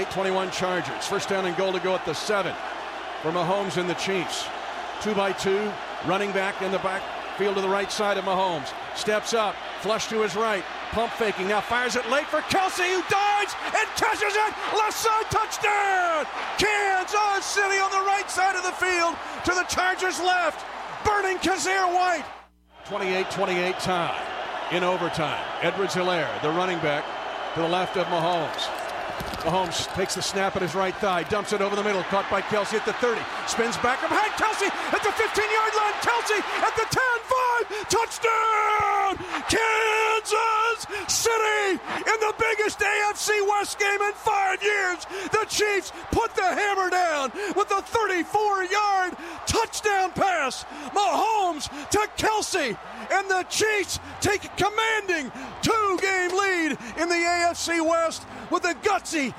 28-21 Chargers. First down and goal to go at the 7 for Mahomes and the Chiefs. 2-by-2, running back in the backfield to the right side of Mahomes. Steps up, flush to his right, pump faking, now fires it late for Kelsey, who dives and catches it. Left side touchdown! Kansas City on the right side of the field to the Chargers' left. Burning Kazir White. 28-28 tie in overtime. Edwards-Helaire, the running back, to the left of Mahomes. Mahomes takes the snap at his right thigh, dumps it over the middle, caught by Kelsey at the 30, spins back up behind Kelsey at the 15-yard line. Kelsey at the 10-5, touchdown! Kansas City in the biggest AFC West game in 5 years. The Chiefs put the hammer down with a 34-yard touchdown pass. Mahomes to Kelsey, and the Chiefs take a commanding 2-game lead in the AFC West with a gutsy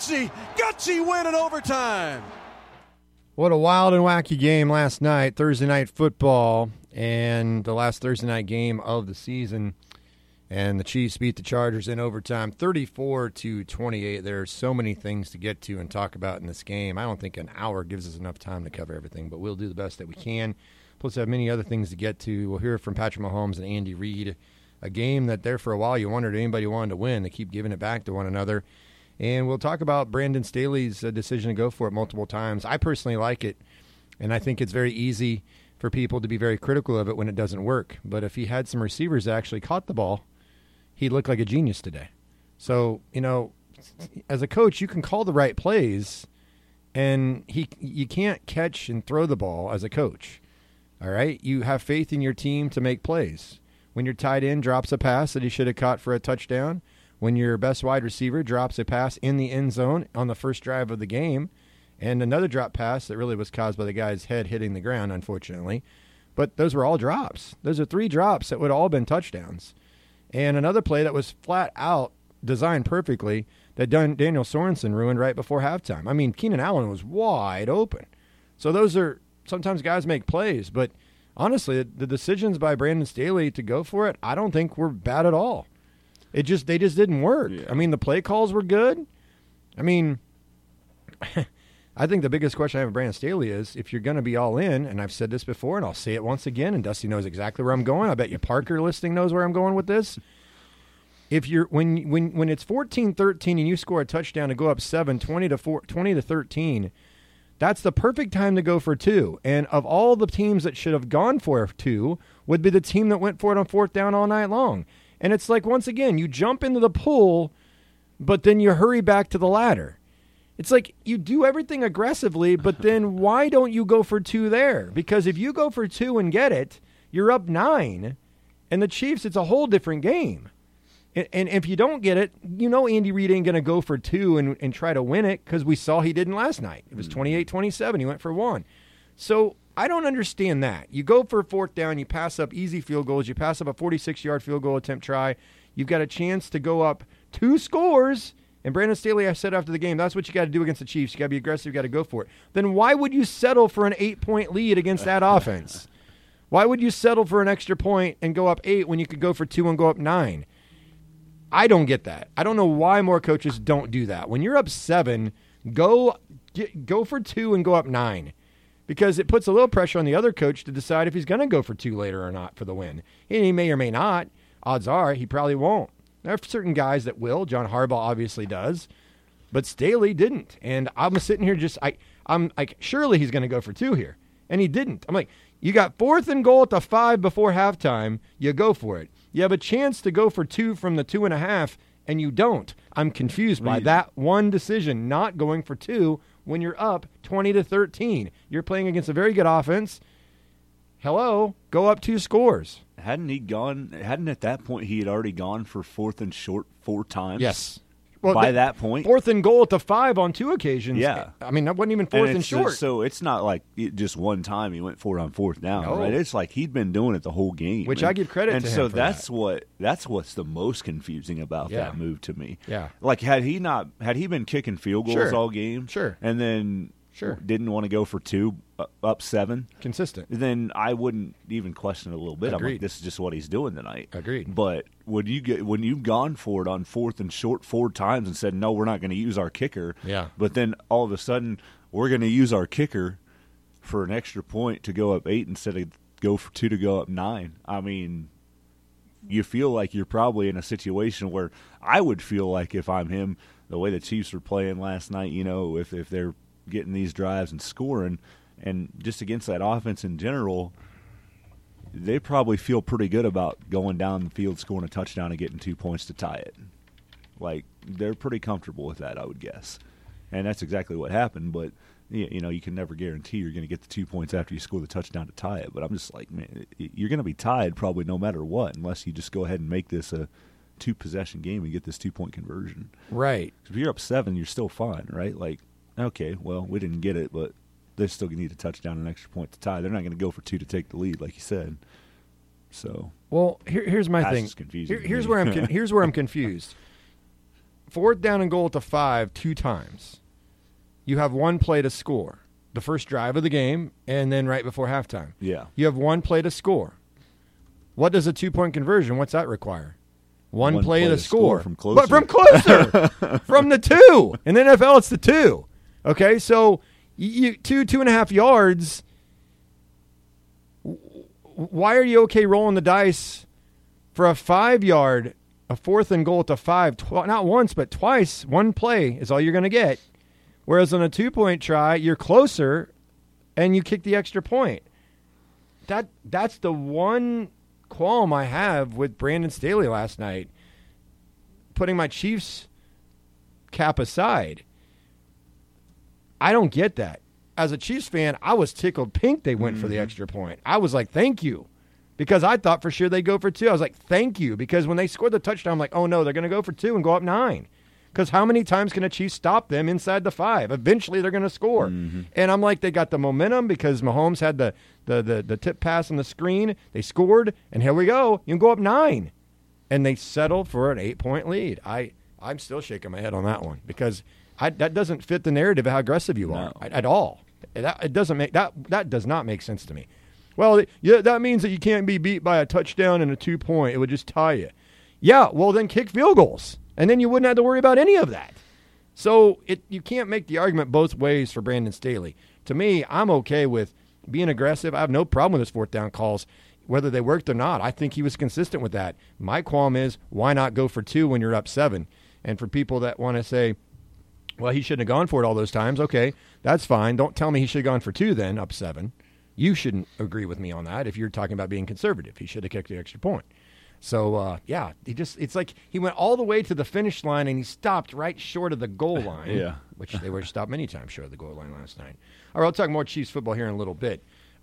win in overtime. What a wild and wacky game last night, Thursday Night Football, and the last Thursday night game of the season. And the Chiefs beat the Chargers in overtime, 34-28. There are so many things to get to and talk about in this game. I don't think an hour gives us enough time to cover everything, but we'll do the best that we can. Plus, I have many other things to get to. We'll hear from Patrick Mahomes and Andy Reid. A game that there for a while you wondered anybody wanted to win. They keep giving it back to one another. And we'll talk about Brandon Staley's decision to go for it multiple times. I personally like it, and I think it's very easy for people to be very critical of it when it doesn't work. But if he had some receivers that actually caught the ball, he looked like a genius today. So, as a coach, you can call the right plays, and you can't catch and throw the ball as a coach. All right? You have faith in your team to make plays. When your tight end drops a pass that he should have caught for a touchdown, when your best wide receiver drops a pass in the end zone on the first drive of the game, and another drop pass that really was caused by the guy's head hitting the ground, unfortunately. But those were all drops. Those are 3 drops that would have all been touchdowns. And another play that was flat out designed perfectly that Daniel Sorensen ruined right before halftime. I mean, Keenan Allen was wide open. So those are – sometimes guys make plays, but – honestly, the decisions by Brandon Staley to go for it, I don't think were bad at all. They just didn't work. Yeah. I mean, the play calls were good. I mean, I think the biggest question I have with Brandon Staley is if you're going to be all in, and I've said this before, and I'll say it once again, and Dusty knows exactly where I'm going. I bet you Parker listening knows where I'm going with this. If you're when it's 14-13 and you score a touchdown to go up 7, 20-13. That's the perfect time to go for 2. And of all the teams that should have gone for 2 would be the team that went for it on 4th down all night long. And it's like, once again, you jump into the pool, but then you hurry back to the ladder. It's like you do everything aggressively, but then why don't you go for 2 there? Because if you go for 2 and get it, you're up 9. And the Chiefs, it's a whole different game. And if you don't get it, Andy Reid ain't going to go for 2 and try to win it because we saw he didn't last night. It was 28-27. He went for 1. So I don't understand that. You go for a 4th down, you pass up easy field goals, you pass up a 46-yard field goal attempt try. You've got a chance to go up 2 scores. And Brandon Staley, I said after the game, that's what you got to do against the Chiefs. You got to be aggressive. You got to go for it. Then why would you settle for an 8-point lead against that offense? Why would you settle for an extra point and go up 8 when you could go for 2 and go up 9? I don't get that. I don't know why more coaches don't do that. When you're up 7, go for 2 and go up 9, because it puts a little pressure on the other coach to decide if he's going to go for 2 later or not for the win. And he may or may not. Odds are he probably won't. There are certain guys that will. John Harbaugh obviously does, but Staley didn't. And I'm sitting here I'm like, surely he's going to go for 2 here, and he didn't. I'm like, you got 4th and goal at the 5 before halftime. You go for it. You have a chance to go for 2 from the 2.5, and you don't. I'm confused by that one decision, not going for 2 when you're up 20-13. You're playing against a very good offense. Hello, go up 2 scores. Hadn't at that point he had already gone for 4th and short 4 times? Yes. Well, by that point, 4th and goal at the 5 on 2 occasions. Yeah, I mean that wasn't even 4th and short. So it's not like just one time he went for it on 4th down. No. Right? It's like he'd been doing it the whole game, which I give credit to him. And so for that's what's the most confusing about that move to me. Yeah, like had he been kicking field goals all game, sure, and then didn't want to go for 2 up 7, consistent, then I wouldn't even question it a little bit. Agreed. I'm like, this is just what he's doing tonight. Agreed. But when you've gone for it on 4th and short 4 times and said, no, we're not going to use our kicker. Yeah. But then all of a sudden we're going to use our kicker for an extra point to go up 8 instead of go for 2 to go up 9. I mean, you feel like you're probably in a situation where I would feel like if I'm him, the way the Chiefs were playing last night, if they're getting these drives and scoring, and just against that offense in general, they probably feel pretty good about going down the field, scoring a touchdown, and getting 2 points to tie it. Like, they're pretty comfortable with that, I would guess. And that's exactly what happened, but you can never guarantee you're going to get the 2 points after you score the touchdown to tie it. But I'm just like, man, you're going to be tied probably no matter what, unless you just go ahead and make this a 2-possession game and get this 2-point conversion. Right. If you're up 7, you're still fine, right? Like, okay, well, we didn't get it, but they still need a touchdown and an extra point to tie. They're not going to go for 2 to take the lead, like you said. So, well, here's my thing. Here's where I'm confused. 4th down and goal at the 5 2 times. You have 1 play to score. The first drive of the game, and then right before halftime. Yeah. You have 1 play to score. What does a 2-point conversion? What's that require? One play to score from closer. But from closer. From the 2. In the NFL, it's the 2. Okay, so you 2.5 yards. Why are you okay rolling the dice for a 5-yard, a 4th and goal at the 5? Not once, but twice. 1 play is all you're going to get. Whereas on a 2-point try, you're closer, and you kick the extra point. That's the one qualm I have with Brandon Staley last night. Putting my Chiefs cap aside, I don't get that. As a Chiefs fan, I was tickled pink they went for the extra point. I was like, thank you, because I thought for sure they'd go for 2. I was like, thank you, because when they scored the touchdown, I'm like, oh no, they're going to go for 2 and go up 9. Because how many times can a Chiefs stop them inside the 5? Eventually, they're going to score. And I'm like, they got the momentum because Mahomes had the tip pass on the screen. They scored, and here we go. You can go up 9. And they settled for an 8-point lead. I'm still shaking my head on that one because that doesn't fit the narrative of how aggressive you are at all. It doesn't make that does not make sense to me. Well, yeah, that means that you can't be beat by a touchdown and a 2-point. It would just tie you. Yeah, well, then kick field goals. And then you wouldn't have to worry about any of that. So you can't make the argument both ways for Brandon Staley. To me, I'm okay with being aggressive. I have no problem with his 4th down calls, whether they worked or not. I think he was consistent with that. My qualm is, why not go for 2 when you're up 7? And for people that want to say, well, he shouldn't have gone for it all those times, okay, that's fine. Don't tell me he should have gone for 2 then, up 7. You shouldn't agree with me on that if you're talking about being conservative. He should have kicked the extra point. So, it's like he went all the way to the finish line and he stopped right short of the goal line. Yeah. Which they were stopped many times short of the goal line last night. All right, I'll talk more Chiefs football here in a little bit.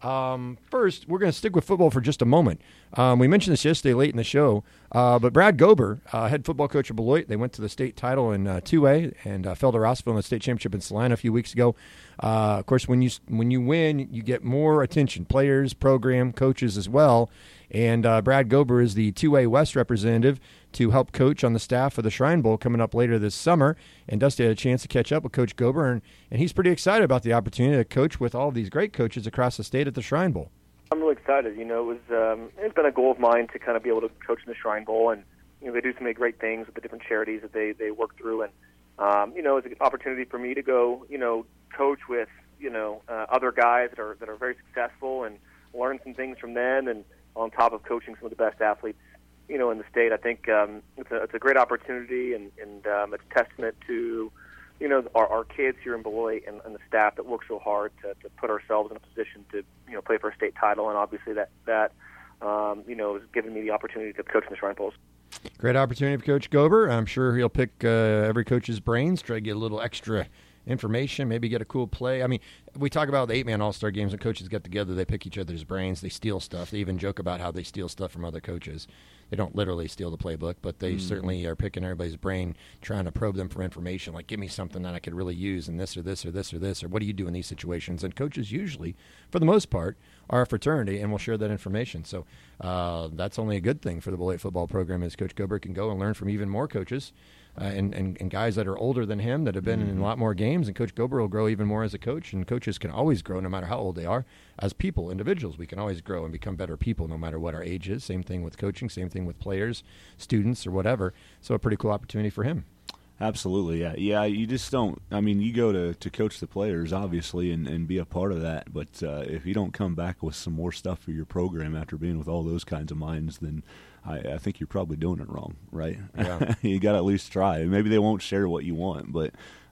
First, we're going to stick with football for just a moment. We mentioned this yesterday late in the show, but Brad Gober, head football coach of Beloit, they went to the state title in 2A and fell to Rossville in the state championship in Salina a few weeks ago. Of course, when you win, you get more attention, players, program, coaches as well. And Brad Gober is the 2A West representative to help coach on the staff of the Shrine Bowl coming up later this summer. And Dusty had a chance to catch up with Coach Gober, and he's pretty excited about the opportunity to coach with all of these great coaches across the state at the Shrine Bowl. I'm really excited. It's been a goal of mine to kind of be able to coach in the Shrine Bowl, and they do so many great things with the different charities that they work through, and it's an opportunity for me to go, coach with other guys that are very successful and learn some things from them, and on top of coaching some of the best athletes, in the state. I think it's a great opportunity, and it's a testament to our kids here in Beloit and the staff that work so hard to put ourselves in a position to play for a state title, and obviously that has given me the opportunity to coach in the Shrine Bowls. Great opportunity for Coach Gober. I'm sure he'll pick every coach's brains, try to get a little extra information, maybe get a cool play. I mean, we talk about the 8-man All-Star games when coaches get together, they pick each other's brains, they steal stuff. They even joke about how they steal stuff from other coaches. They don't literally steal the playbook, but they certainly are picking everybody's brain, trying to probe them for information, like give me something that I could really use in this or this or this or this, or what do you do in these situations? And coaches usually, for the most part, are a fraternity and will share that information. So that's only a good thing for the Beloit football program, is Coach Gober can go and learn from even more coaches and guys that are older than him that have been in a lot more games. And Coach Gober will grow even more as a coach. And coaches can always grow no matter how old they are. As people, individuals, we can always grow and become better people no matter what our age is. Same thing with coaching, same thing with players, students, or whatever. So a pretty cool opportunity for him. Absolutely, yeah. Yeah, you just don't – I mean, you go to coach the players, obviously, and be a part of that. But if you don't come back with some more stuff for your program after being with all those kinds of minds, then I think you're probably doing it wrong, right? Yeah. You got to at least try. Maybe they won't share what you want, but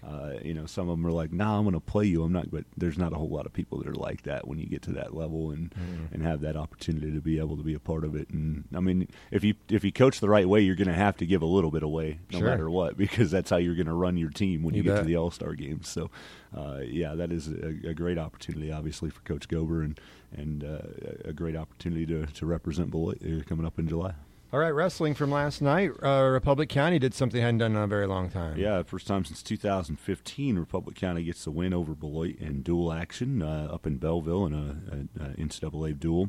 some of them are like, "Nah, I'm going to play you." I'm not, but there's not a whole lot of people that are like that when you get to that level and have that opportunity to be able to be a part of it. And I mean, if you coach the right way, you're going to have to give a little bit away, no matter what, because that's how you're going to run your team when you get to the All-Star games. So, that is a great opportunity, obviously, for Coach Gober, and a great opportunity to represent Beloit coming up in July. All right, wrestling from last night. Republic County did something they hadn't done in a very long time. Yeah, first time since 2015, Republic County gets the win over Beloit in dual action up in Belleville in a NCAA duel.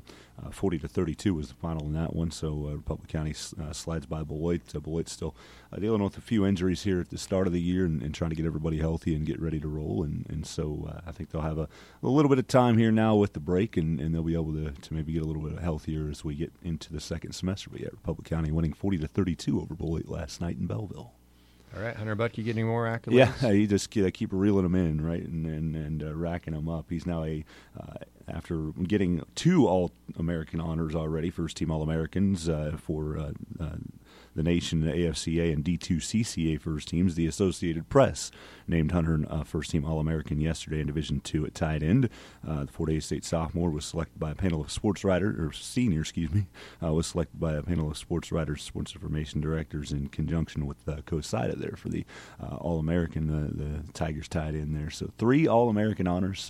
40-32 was the final in that one, so Republic County slides by Beloit. Beloit's still dealing with a few injuries here at the start of the year and trying to get everybody healthy and get ready to roll. And so I think they'll have a little bit of time here now with the break, and they'll be able to maybe get a little bit healthier as we get into the second semester. But yeah, Republic County winning 40-32 over Beloit last night in Belleville. All right, Hunter Butke getting any more accolades? Yeah, you just keep reeling them in, right, and racking them up. He's now after getting 2 All-American honors already, first-team All-Americans for the nation, the AFCA, and D2 CCA first teams. The Associated Press named Hunter first-team All-American yesterday in Division II at tight end. The Fort Hays State sophomore was selected by a panel of senior, was selected by a panel of sports writers, sports information directors in conjunction with Coach Sida there for the All-American, the Tigers tied in there. So 3 All-American honors.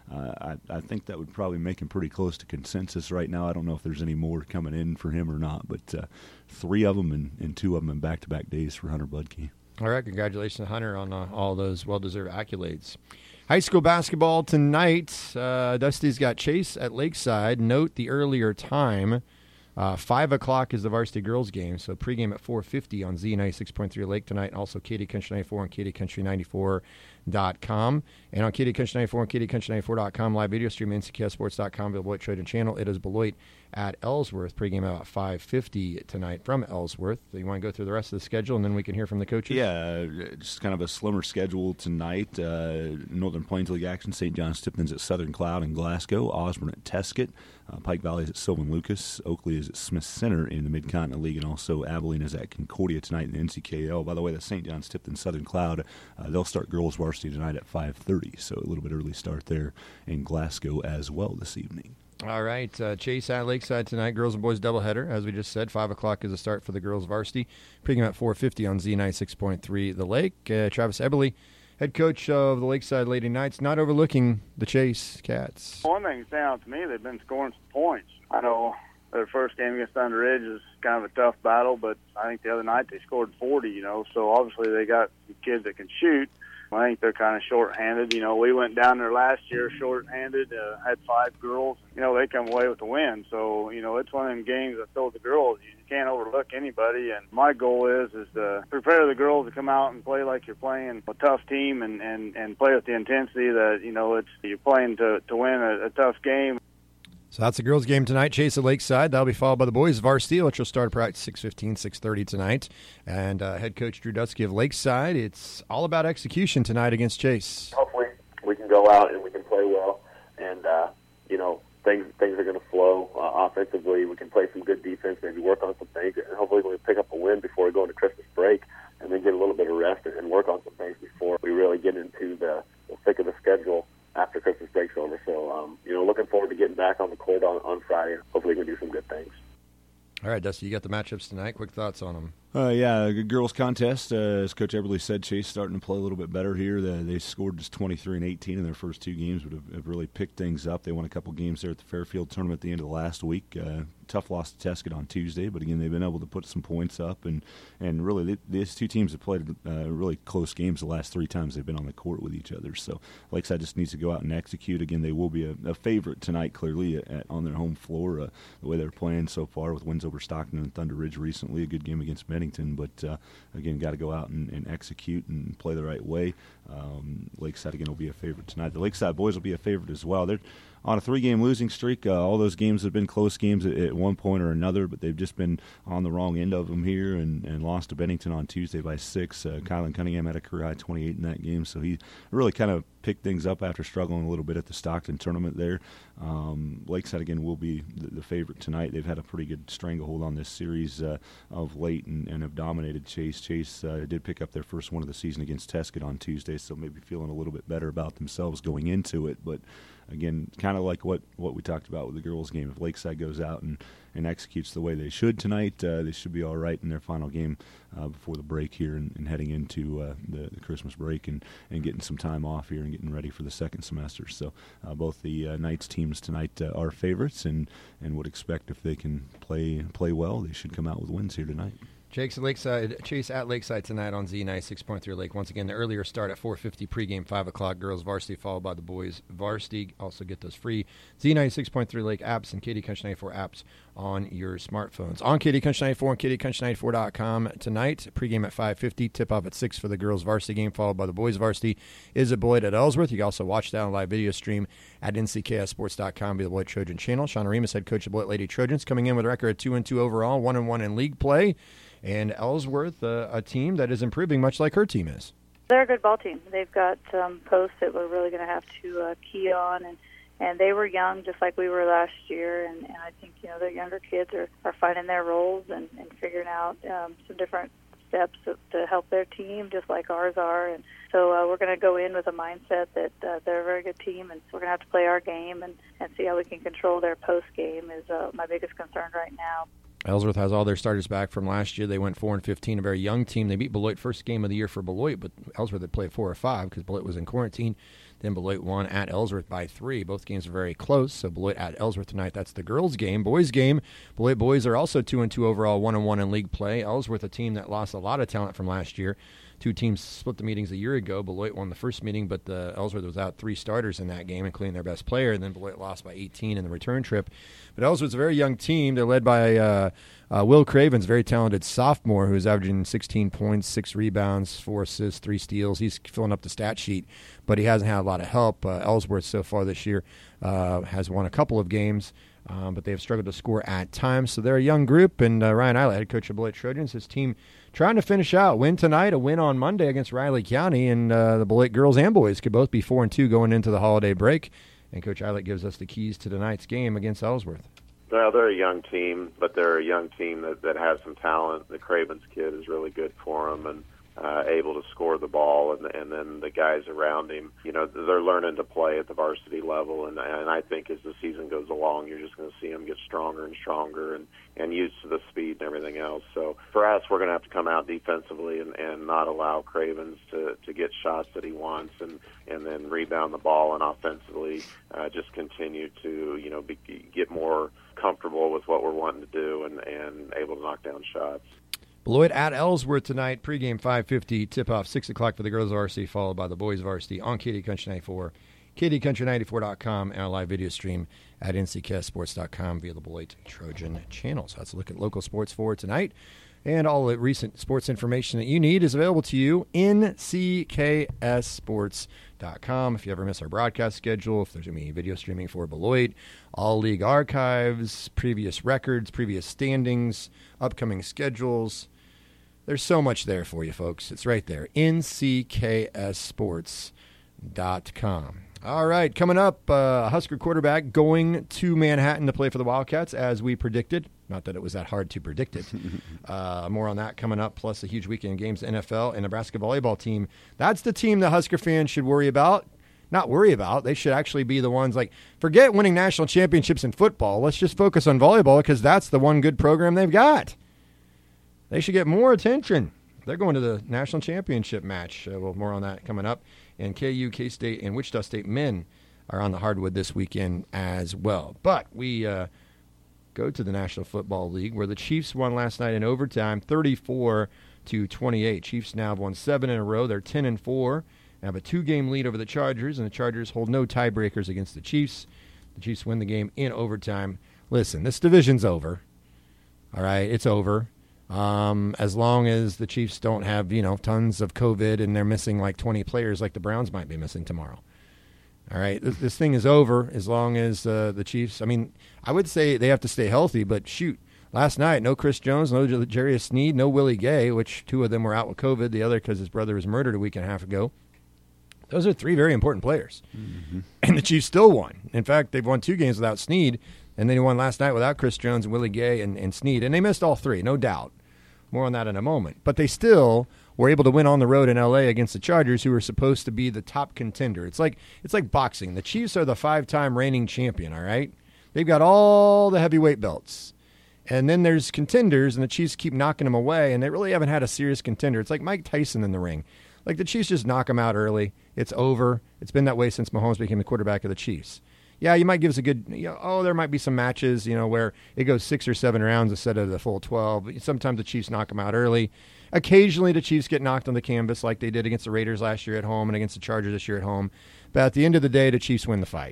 I think that would probably make him pretty close to consensus right now. I don't know if there's any more coming in for him or not, but 3 of them and 2 of them in back-to-back days for Hunter Butke. All right, congratulations, Hunter, on all those well-deserved accolades. High school basketball tonight. Dusty's got Chase at Lakeside. Note the earlier time. 5 o'clock is the varsity girls game, so pregame at 4:50 on Z96.3 Lake tonight, and also Katy Country 94 and KatyCountry94.com. And on Katy Country 94 and KatyCountry94.com, live video stream, NCKSports.com, Beloit Trading Channel. It is Beloit at Ellsworth. Pregame about 5:50 tonight from Ellsworth. So you want to go through the rest of the schedule, and then we can hear from the coaches? Yeah, just kind of a slimmer schedule tonight. Northern Plains League action, St. John's Tipton's at Southern Cloud in Glasgow, Osborne at Tesket, Pike Valley is at Sylvan Lucas, Oakley is at Smith Center in the Mid-Continent League, and also Abilene is at Concordia tonight in the NCKL. By the way, the St. John's Tipton Southern Cloud, they'll start girls varsity tonight at 5:30, so a little bit early start there in Glasgow as well this evening. All right, Chase at Lakeside tonight, girls and boys doubleheader. As we just said, 5 o'clock is the start for the girls varsity. Pregame at 4:50 on Z96.3 The Lake. Travis Eberly, head coach of the Lakeside Lady Knights, not overlooking the Chase Cats. One thing stands out to me, they've been scoring some points. I know their first game against Thunder Ridge is kind of a tough battle, but I think the other night they scored 40, so obviously they got some kids that can shoot. I think they're kind of short-handed. We went down there last year short-handed, had 5 girls. They come away with the win. So, it's one of them games I told the girls, you can't overlook anybody. And my goal is to prepare the girls to come out and play like you're playing a tough team and play with the intensity that, you're playing to win a tough game. So that's the girls' game tonight, Chase at Lakeside. That'll be followed by the boys' varsity, which will start practice 6:15, 6:30 tonight. And head coach Drew Dusky of Lakeside, it's all about execution tonight against Chase. Hopefully we can go out and we can play well, and, things are going to flow offensively. We can play some good defense, maybe work on some things, and hopefully we can pick up a win before we go into Christmas break and then get a little bit of rest and work on some things before we really get into the thick of the schedule after Christmas break's over. So, looking forward to getting back on the court on Friday, and hopefully we can do some good things. All right, Dusty, you got the matchups tonight. Quick thoughts on them. A good girls contest. As Coach Eberly said, Chase starting to play a little bit better here. They scored just 23 and 18 in their first 2 games, but have really picked things up. They won a couple games there at the Fairfield tournament at the end of the last week. tough loss to Teskid on Tuesday, but again, they've been able to put some points up, and really these two teams have played really close games the last 3 times they've been on the court with each other. So Lakeside just needs to go out and execute. Again, they will be a favorite tonight, clearly on their home floor. The way they're playing so far with wins over Stockton and Thunder Ridge recently, a good game against Bennington, but again, got to go out and execute and play the right way. Lakeside again will be a favorite tonight. The Lakeside boys will be a favorite as well. They're on a 3-game losing streak. All those games have been close games at one point or another, but they've just been on the wrong end of them here and lost to Bennington on Tuesday by 6. Kylan Cunningham had a career-high 28 in that game, so he really kind of picked things up after struggling a little bit at the Stockton tournament there. Lakeside, again, will be the favorite tonight. They've had a pretty good stranglehold on this series of late and have dominated Chase. Chase did pick up their first one of the season against Teskid on Tuesday, so maybe feeling a little bit better about themselves going into it, but again, kind of like what we talked about with the girls' game. If Lakeside goes out and executes the way they should tonight, they should be all right in their final game before the break here and heading into the Christmas break and getting some time off here and getting ready for the second semester. So both the Knights teams tonight are favorites and would expect if they can play well, they should come out with wins here tonight. Chase at Lakeside tonight on Z96.3 Lake. Once again, the earlier start at 4:50 pregame, 5 o'clock. Girls varsity followed by the boys varsity. Also get those free Z96.3 Lake apps and KD Country 94 apps on your smartphones. On KD Country 94 and KDCountry94.com tonight. Pregame at 5:50. Tip off at 6 for the girls varsity game, followed by the boys varsity. Is it Beloit at Ellsworth? You can also watch that on live video stream at NCKSports.com via the Beloit Trojan channel. Sean Remus, head coach of Beloit Lady Trojans, coming in with a record of 2-2 overall, 1-1 in league play. And Ellsworth, a team that is improving much like her team is. They're a good ball team. They've got posts that we're really going to have to key on, and they were young just like we were last year, and I think, the younger kids are finding their roles and figuring out some different steps to help their team just like ours are. And so we're going to go in with a mindset that they're a very good team, and we're going to have to play our game and see how we can control their post game is my biggest concern right now. Ellsworth has all their starters back from last year. They went 4-15, a very young team. They beat Beloit first game of the year for Beloit, but Ellsworth had played 4 or 5 because Beloit was in quarantine. Then Beloit won at Ellsworth by 3. Both games are very close, so Beloit at Ellsworth tonight. That's the girls' game. Boys' game, Beloit boys are also 2-2 overall, 1-1 in league play. Ellsworth, a team that lost a lot of talent from last year. 2 teams split the meetings a year ago. Beloit won the first meeting, but Ellsworth was out 3 starters in that game, including their best player, and then Beloit lost by 18 in the return trip. But Ellsworth's a very young team. They're led by Will Cravens, very talented sophomore who's averaging 16 points, 6 rebounds, 4 assists, 3 steals. He's filling up the stat sheet, but he hasn't had a lot of help. Ellsworth so far this year has won a couple of games, but they've struggled to score at times. So they're a young group, and Ryan Eilert, head coach of Beloit Trojans, his team trying to finish out. Win tonight, a win on Monday against Riley County, and the Beloit girls and boys could both be 4-2 going into the holiday break. And Coach Eilert gives us the keys to tonight's game against Ellsworth. Well, they're a young team, but they're a young team that has some talent. The Cravens kid is really good for them and able to score the ball, and then the guys around him, they're learning to play at the varsity level, and I think as the season goes along, you're just going to see them get stronger and stronger and used to the speed and everything else. So for us, we're going to have to come out defensively and not allow Cravens to get shots that he wants, and then rebound the ball, and offensively just continue to get more comfortable with what we're wanting to do and able to knock down shots. Beloit at Ellsworth tonight, pregame 5:50, tip-off 6 o'clock for the girls' varsity, followed by the boys' varsity on KD Country 94, KDCountry94.com, and our live video stream at NCKSports.com via the Beloit Trojan channel. So that's a look at local sports for tonight. And all the recent sports information that you need is available to you in NCKSports.com. If you ever miss our broadcast schedule, if there's going to be video streaming for Beloit, all league archives, previous records, previous standings, upcoming schedules, there's so much there for you, folks. It's right there, NCKSports.com. All right, coming up, Husker quarterback going to Manhattan to play for the Wildcats, as we predicted. Not that it was that hard to predict it. More on that coming up, plus a huge weekend of games, NFL and Nebraska volleyball team. That's the team the Husker fans should worry about. Not worry about. They should actually be the ones, forget winning national championships in football. Let's just focus on volleyball because that's the one good program they've got. They should get more attention. They're going to the national championship match. More on that coming up. And KU, K-State, and Wichita State men are on the hardwood this weekend as well. But we go to the National Football League, where the Chiefs won last night in overtime, 34-28. Chiefs now have won 7 in a row. They're 10-4. They have a 2-game lead over the Chargers, and the Chargers hold no tiebreakers against the Chiefs. The Chiefs win the game in overtime. Listen, this division's over. All right, it's over. As long as the Chiefs don't have, tons of COVID and they're missing like 20 players like the Browns might be missing tomorrow. All right, this thing is over as long as the Chiefs, I would say they have to stay healthy, but shoot, last night, no Chris Jones, no Jarius Sneed, no Willie Gay, which 2 of them were out with COVID, the other because his brother was murdered a week and a half ago. Those are 3 very important players. Mm-hmm. And the Chiefs still won. In fact, they've won 2 games without Sneed, and then he won last night without Chris Jones and Willie Gay and Sneed, and they missed all 3, no doubt. More on that in a moment. But they still were able to win on the road in L.A. against the Chargers, who were supposed to be the top contender. It's like boxing. The Chiefs are the 5-time reigning champion, all right? They've got all the heavyweight belts. And then there's contenders, and the Chiefs keep knocking them away, and they really haven't had a serious contender. It's like Mike Tyson in the ring. Like, the Chiefs just knock them out early. It's over. It's been that way since Mahomes became the quarterback of the Chiefs. Yeah, you might give us a good, there might be some matches, where it goes 6 or 7 rounds instead of the full 12. Sometimes the Chiefs knock them out early. Occasionally the Chiefs get knocked on the canvas like they did against the Raiders last year at home and against the Chargers this year at home. But at the end of the day, the Chiefs win the fight.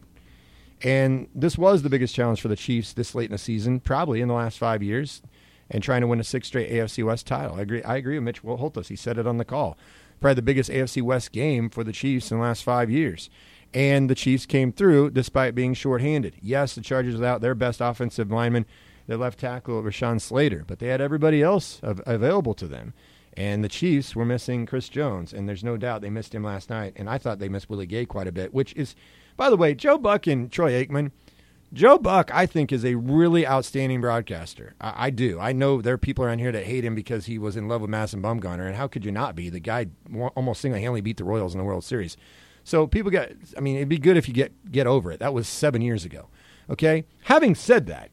And this was the biggest challenge for the Chiefs this late in the season, probably in the last 5 years, and trying to win a 6th straight AFC West title. I agree with Mitch Holthus. He said it on the call. Probably the biggest AFC West game for the Chiefs in the last 5 years. And the Chiefs came through despite being shorthanded. Yes, the Chargers without their best offensive lineman, their left tackle, Rashawn Slater, but they had everybody else available to them. And the Chiefs were missing Chris Jones, and there's no doubt they missed him last night. And I thought they missed Willie Gay quite a bit, which is, by the way, Joe Buck and Troy Aikman. Joe Buck, I think, is a really outstanding broadcaster. I do. I know there are people around here that hate him because he was in love with Madison Bumgarner, and how could you not be? The guy almost single-handedly beat the Royals in the World Series. So people it'd be good if you get over it. That was 7 years ago. Okay? Having said that,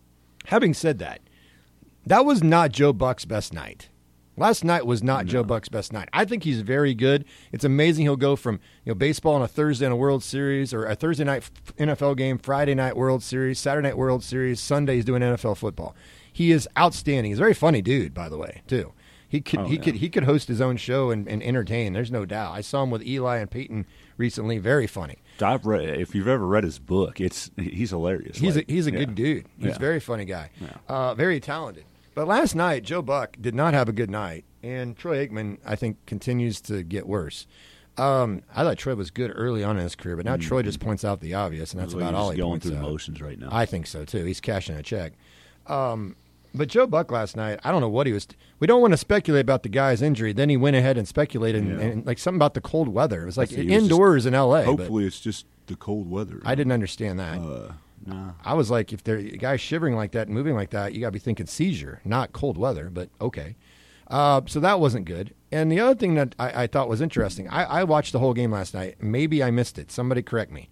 that was not Joe Buck's best night. Last night was not Joe Buck's best night. I think he's very good. It's amazing he'll go from baseball on a Thursday in a World Series, or a Thursday night NFL game, Friday night World Series, Saturday night World Series, Sunday he's doing NFL football. He is outstanding. He's a very funny dude, by the way, too. He could host his own show and entertain. There's no doubt. I saw him with Eli and Peyton recently. Very funny. If you've ever read his book, he's hilarious. He's a good dude. He's a very funny guy. Yeah. Very talented. But last night, Joe Buck did not have a good night, and Troy Aikman, I think, continues to get worse. I thought Troy was good early on in his career, but now Troy just points out the obvious, and that's about all he points out. Going through the motions right now. I think so, too. He's cashing a check. But Joe Buck last night, I don't know what he was. We don't want to speculate about the guy's injury. Then he went ahead and speculated and like something about the cold weather. It was like indoors in L.A. Hopefully it's just the cold weather. I didn't understand that. Nah. I was like, if the guy's shivering like that and moving like that, you got to be thinking seizure, not cold weather, but okay. So that wasn't good. And the other thing that I thought was interesting, I watched the whole game last night. Maybe I missed it. Somebody correct me.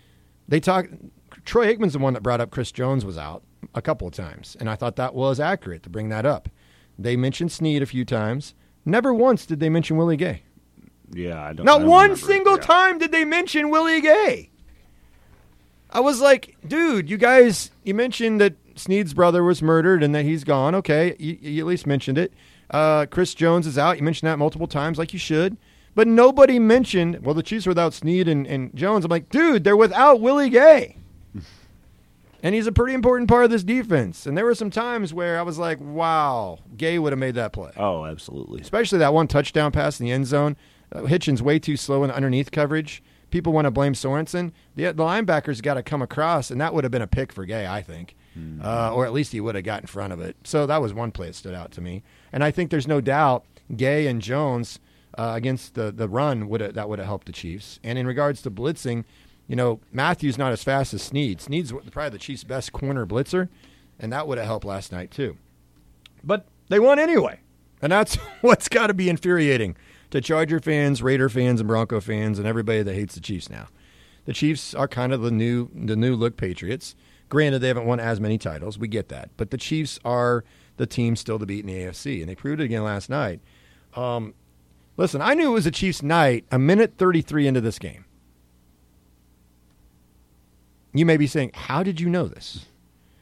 Troy Aikman's the one that brought up Chris Jones was out a couple of times, and I thought that was accurate to bring that up. They mentioned Sneed a few times. Never once did they mention Willie Gay. Yeah, I don't. Not one single time did they mention Willie Gay. I was like, dude, you mentioned that Sneed's brother was murdered and that he's gone. Okay, you at least mentioned it. Chris Jones is out. You mentioned that multiple times, like you should. But nobody mentioned, the Chiefs are without Sneed and Jones. I'm like, dude, they're without Willie Gay. And he's a pretty important part of this defense. And there were some times where I was like, wow, Gay would have made that play. Oh, absolutely. Especially that one touchdown pass in the end zone. Hitchens way too slow in the underneath coverage. People want to blame Sorensen. The linebackers got to come across, and that would have been a pick for Gay, I think. Or at least he would have got in front of it. So that was one play that stood out to me. And I think there's no doubt Gay and Jones against the run that would have helped the Chiefs. And in regards to blitzing, Matthews not as fast as Sneed. Sneed's probably the Chiefs' best corner blitzer, and that would have helped last night too. But they won anyway, and that's what's got to be infuriating to Charger fans, Raider fans, and Bronco fans, and everybody that hates the Chiefs now. The Chiefs are kind of the new look Patriots. Granted, they haven't won as many titles. We get that. But the Chiefs are the team still to beat in the AFC, and they proved it again last night. Listen, I knew it was a Chiefs night a minute 33 into this game. You may be saying, how did you know this?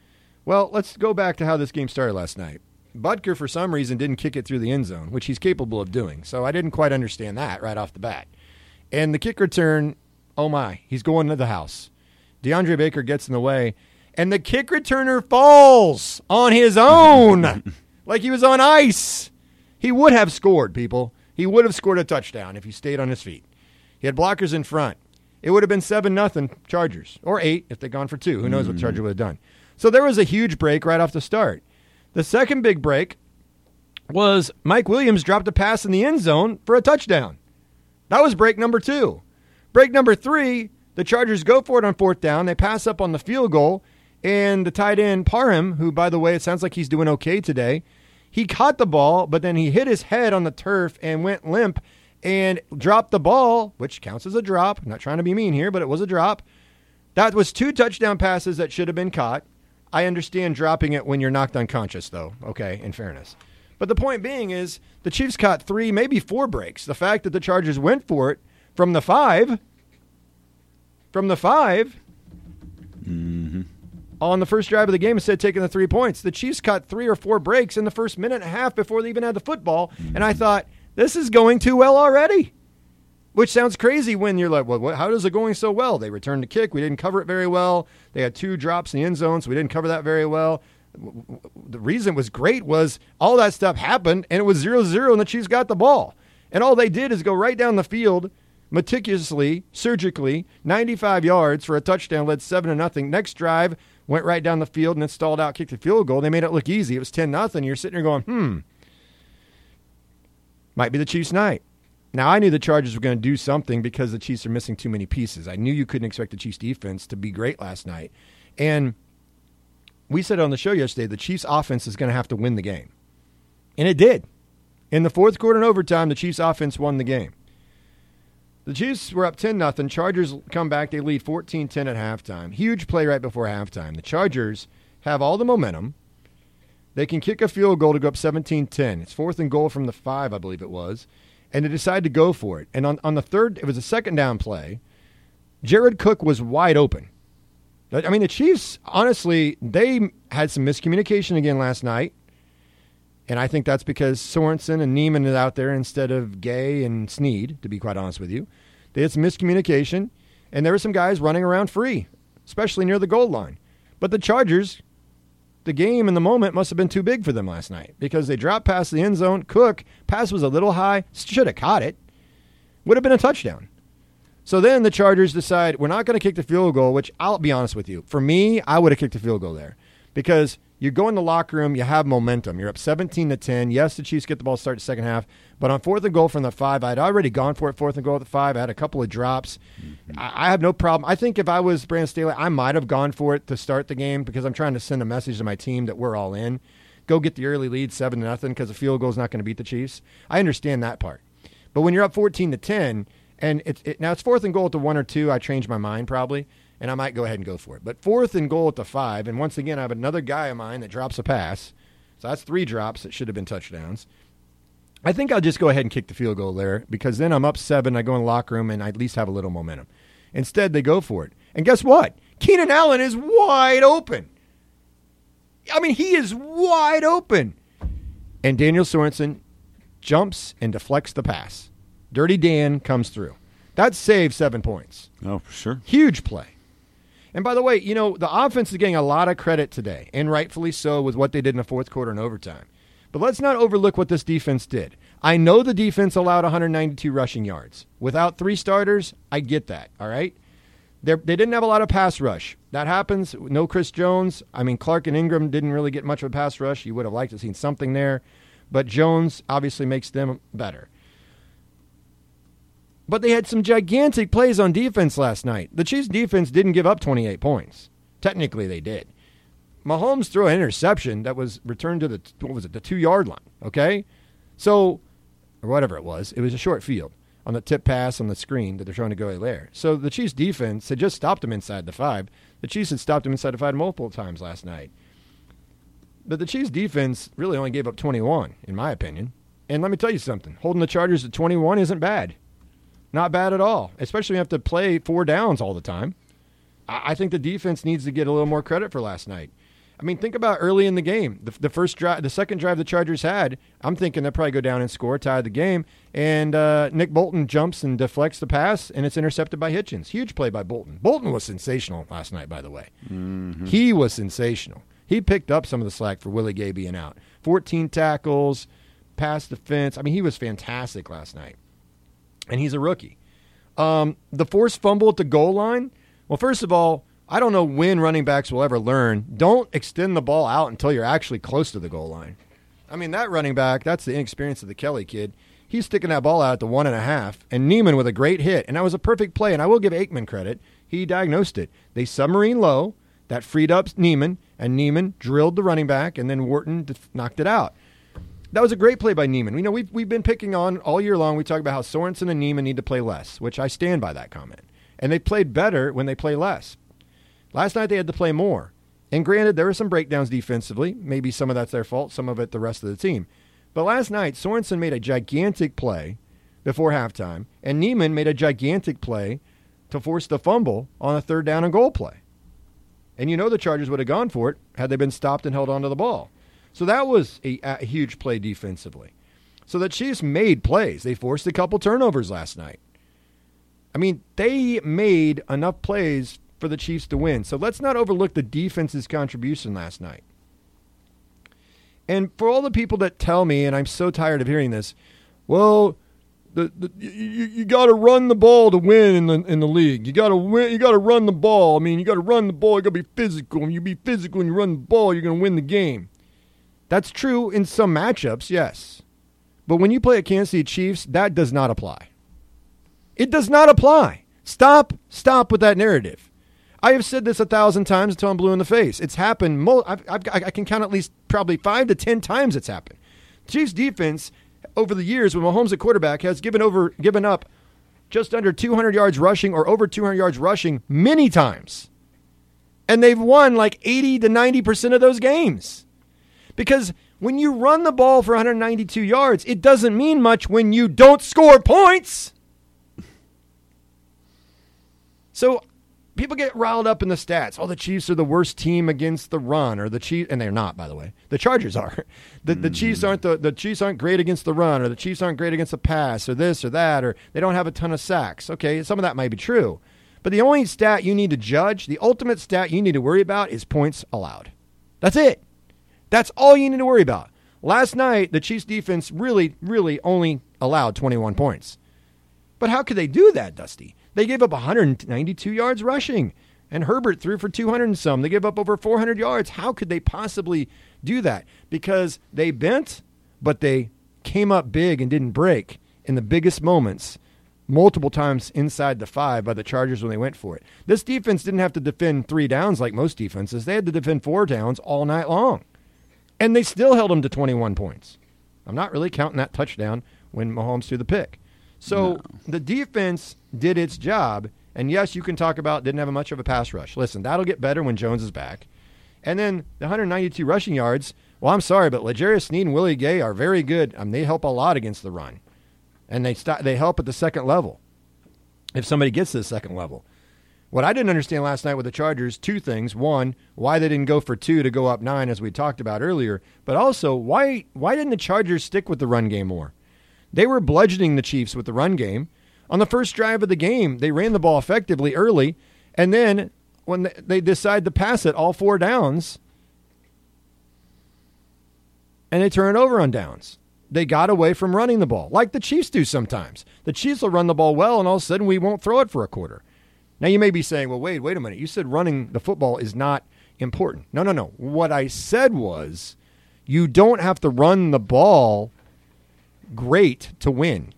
Well, let's go back to how this game started last night. Butker, for some reason, didn't kick it through the end zone, which he's capable of doing. So I didn't quite understand that right off the bat. And the kick return, oh my, he's going to the house. DeAndre Baker gets in the way, and the kick returner falls on his own like he was on ice. He would have scored, people. He would have scored a touchdown if he stayed on his feet. He had blockers in front. It would have been 7-0 Chargers, or 8 if they'd gone for 2. Who knows what Charger would have done. So there was a huge break right off the start. The second big break was Mike Williams dropped a pass in the end zone for a touchdown. That was break number 2. Break number 3, the Chargers go for it on 4th down. They pass up on the field goal, and the tight end Parham, who, by the way, it sounds like he's doing okay today, he caught the ball, but then he hit his head on the turf and went limp and dropped the ball, which counts as a drop. I'm not trying to be mean here, but it was a drop. That was 2 touchdown passes that should have been caught. I understand dropping it when you're knocked unconscious, though, okay, in fairness. But the point being is the Chiefs caught 3, maybe 4 breaks. The fact that the Chargers went for it from the 5, on the first drive of the game instead of taking the 3 points. The Chiefs caught 3 or 4 breaks in the first minute and a half before they even had the football, and I thought, this is going too well already. Which sounds crazy when you're like, well, how is it going so well? They returned the kick. We didn't cover it very well. They had 2 drops in the end zone, so we didn't cover that very well. The reason it was great was all that stuff happened, and it was 0-0, and the Chiefs got the ball. And all they did is go right down the field, meticulously, surgically, 95 yards for a touchdown, led 7-0. Next drive, went right down the field and then stalled out, kicked a field goal. They made it look easy. It was 10-0. You're sitting there going, might be the Chiefs' night. Now, I knew the Chargers were going to do something because the Chiefs are missing too many pieces. I knew you couldn't expect the Chiefs' defense to be great last night. And we said on the show yesterday, the Chiefs' offense is going to have to win the game. And it did. In the fourth quarter and overtime, the Chiefs' offense won the game. The Chiefs were up 10-0. Chargers come back. They lead 14-10 at halftime. Huge play right before halftime. The Chargers have all the momentum. They can kick a field goal to go up 17-10. It's 4th and goal from the 5, I believe it was. And they decide to go for it. And on the third, it was a 2nd down play. Jared Cook was wide open. I mean, the Chiefs, honestly, they had some miscommunication again last night. And I think that's because Sorensen and Neiman is out there instead of Gay and Snead, to be quite honest with you. They had some miscommunication, and there were some guys running around free, especially near the goal line. But the Chargers, the game and the moment must have been too big for them last night because they dropped past the end zone. Cook, pass was a little high, should have caught it. Would have been a touchdown. So then the Chargers decide, we're not going to kick the field goal, which I'll be honest with you. For me, I would have kicked the field goal there because you go in the locker room, you have momentum. You're up 17-10. Yes, the Chiefs get the ball start the second half, but on 4th and goal from the 5, I'd already gone for it, 4th and goal at the 5. I had a couple of drops. I have no problem. I think if I was Brandon Staley, I might have gone for it to start the game because I'm trying to send a message to my team that we're all in. Go get the early lead 7-0 because the field goal is not going to beat the Chiefs. I understand that part. But when you're up 14-10, and now it's 4th and goal at the 1 or 2, I changed my mind probably, and I might go ahead and go for it. But 4th and goal at the 5, and once again, I have another guy of mine that drops a pass. So that's 3 drops that should have been touchdowns. I think I'll just go ahead and kick the field goal there because then I'm up 7, I go in the locker room, and I at least have a little momentum. Instead, they go for it. And guess what? Keenan Allen is wide open. I mean, he is wide open. And Daniel Sorensen jumps and deflects the pass. Dirty Dan comes through. That saved 7 points. Oh, for sure. Huge play. And by the way, you know, the offense is getting a lot of credit today, and rightfully so with what they did in the fourth quarter and overtime. But let's not overlook what this defense did. I know the defense allowed 192 rushing yards. Without 3 starters, I get that, all right? They didn't have a lot of pass rush. That happens. No Chris Jones. I mean, Clark and Ingram didn't really get much of a pass rush. You would have liked to have seen something there. But Jones obviously makes them better. But they had some gigantic plays on defense last night. The Chiefs' defense didn't give up 28 points. Technically, they did. Mahomes threw an interception that was returned to the 2-yard line, okay? So, or whatever it was a short field on the tip pass on the screen that they're trying to go there. So the Chiefs' defense had just stopped them inside the 5. The Chiefs had stopped them inside the 5 multiple times last night. But the Chiefs' defense really only gave up 21, in my opinion. And let me tell you something. Holding the Chargers at 21 isn't bad. Not bad at all, especially when you have to play 4 downs all the time. I think the defense needs to get a little more credit for last night. I mean, think about early in the game. The first drive, the second drive the Chargers had, I'm thinking they'll probably go down and score, tie the game. And Nick Bolton jumps and deflects the pass, and it's intercepted by Hitchens. Huge play by Bolton. Bolton was sensational last night, by the way. Mm-hmm. He was sensational. He picked up some of the slack for Willie Gay being out. 14 tackles, pass defense. I mean, he was fantastic last night. And he's a rookie. The forced fumble at the goal line, well, first of all, I don't know when running backs will ever learn. Don't extend the ball out until you're actually close to the goal line. I mean, that running back, that's the inexperience of the Kelly kid. He's sticking that ball out at the 1.5, and Neiman with a great hit. And that was a perfect play, and I will give Aikman credit. He diagnosed it. They submarine low. That freed up Neiman, and Neiman drilled the running back, and then Wharton knocked it out. That was a great play by Neiman. You know, we've been picking on all year long. We talk about how Sorensen and Neiman need to play less, which I stand by that comment. And they played better when they play less. Last night they had to play more. And granted, there were some breakdowns defensively. Maybe some of that's their fault, some of it the rest of the team. But last night, Sorensen made a gigantic play before halftime, and Neiman made a gigantic play to force the fumble on a 3rd down and goal play. And you know the Chargers would have gone for it had they been stopped and held onto the ball. So that was a huge play defensively. So the Chiefs made plays. They forced a couple turnovers last night. I mean, they made enough plays for the Chiefs to win. So let's not overlook the defense's contribution last night. And for all the people that tell me, and I'm so tired of hearing this, well, you got to run the ball to win in the league. You got to win. You got to run the ball. I mean, you got to run the ball. You got to be physical. When you be physical and you run the ball, you're going to win the game. That's true in some matchups, yes. But when you play at Kansas City Chiefs, that does not apply. It does not apply. Stop with that narrative. I have said this 1,000 times until I'm blue in the face. It's happened. I can count at least probably 5 to 10 times it's happened. Chiefs defense over the years, when Mahomes at quarterback, has given up just under 200 yards rushing or over 200 yards rushing many times. And they've won like 80 to 90% of those games. Because when you run the ball for 192 yards, it doesn't mean much when you don't score points. So people get riled up in the stats. Oh, the Chiefs are the worst team against the run, or the Chiefs, and they're not, by the way. The Chargers are. The Chiefs aren't the Chiefs aren't great against the run, or the Chiefs aren't great against the pass, or this or that, or they don't have a ton of sacks. Okay, some of that might be true. But the only stat you need to judge, the ultimate stat you need to worry about is points allowed. That's it. That's all you need to worry about. Last night, the Chiefs defense really, really only allowed 21 points. But how could they do that, Dusty? They gave up 192 yards rushing, and Herbert threw for 200 and some. They gave up over 400 yards. How could they possibly do that? Because they bent, but they came up big and didn't break in the biggest moments, multiple times inside the 5 by the Chargers when they went for it. This defense didn't have to defend 3 downs like most defenses. They had to defend 4 downs all night long. And they still held them to 21 points. I'm not really counting that touchdown when Mahomes threw the pick. So the defense did its job. And yes, you can talk about didn't have much of a pass rush. Listen, that'll get better when Jones is back. And then the 192 rushing yards, well, I'm sorry, but L'Jarius Sneed and Willie Gay are very good. They help a lot against the run. And they help at the second level if somebody gets to the second level. What I didn't understand last night with the Chargers, 2 things. One, why they didn't go for 2 to go up 9, as we talked about earlier. But also, why didn't the Chargers stick with the run game more? They were bludgeoning the Chiefs with the run game. On the first drive of the game, they ran the ball effectively early. And then when they decide to pass it all 4 downs, and they turn it over on downs. They got away from running the ball, like the Chiefs do sometimes. The Chiefs will run the ball well, and all of a sudden we won't throw it for a quarter. Now, you may be saying, well, wait a minute. You said running the football is not important. No. What I said was you don't have to run the ball great to win.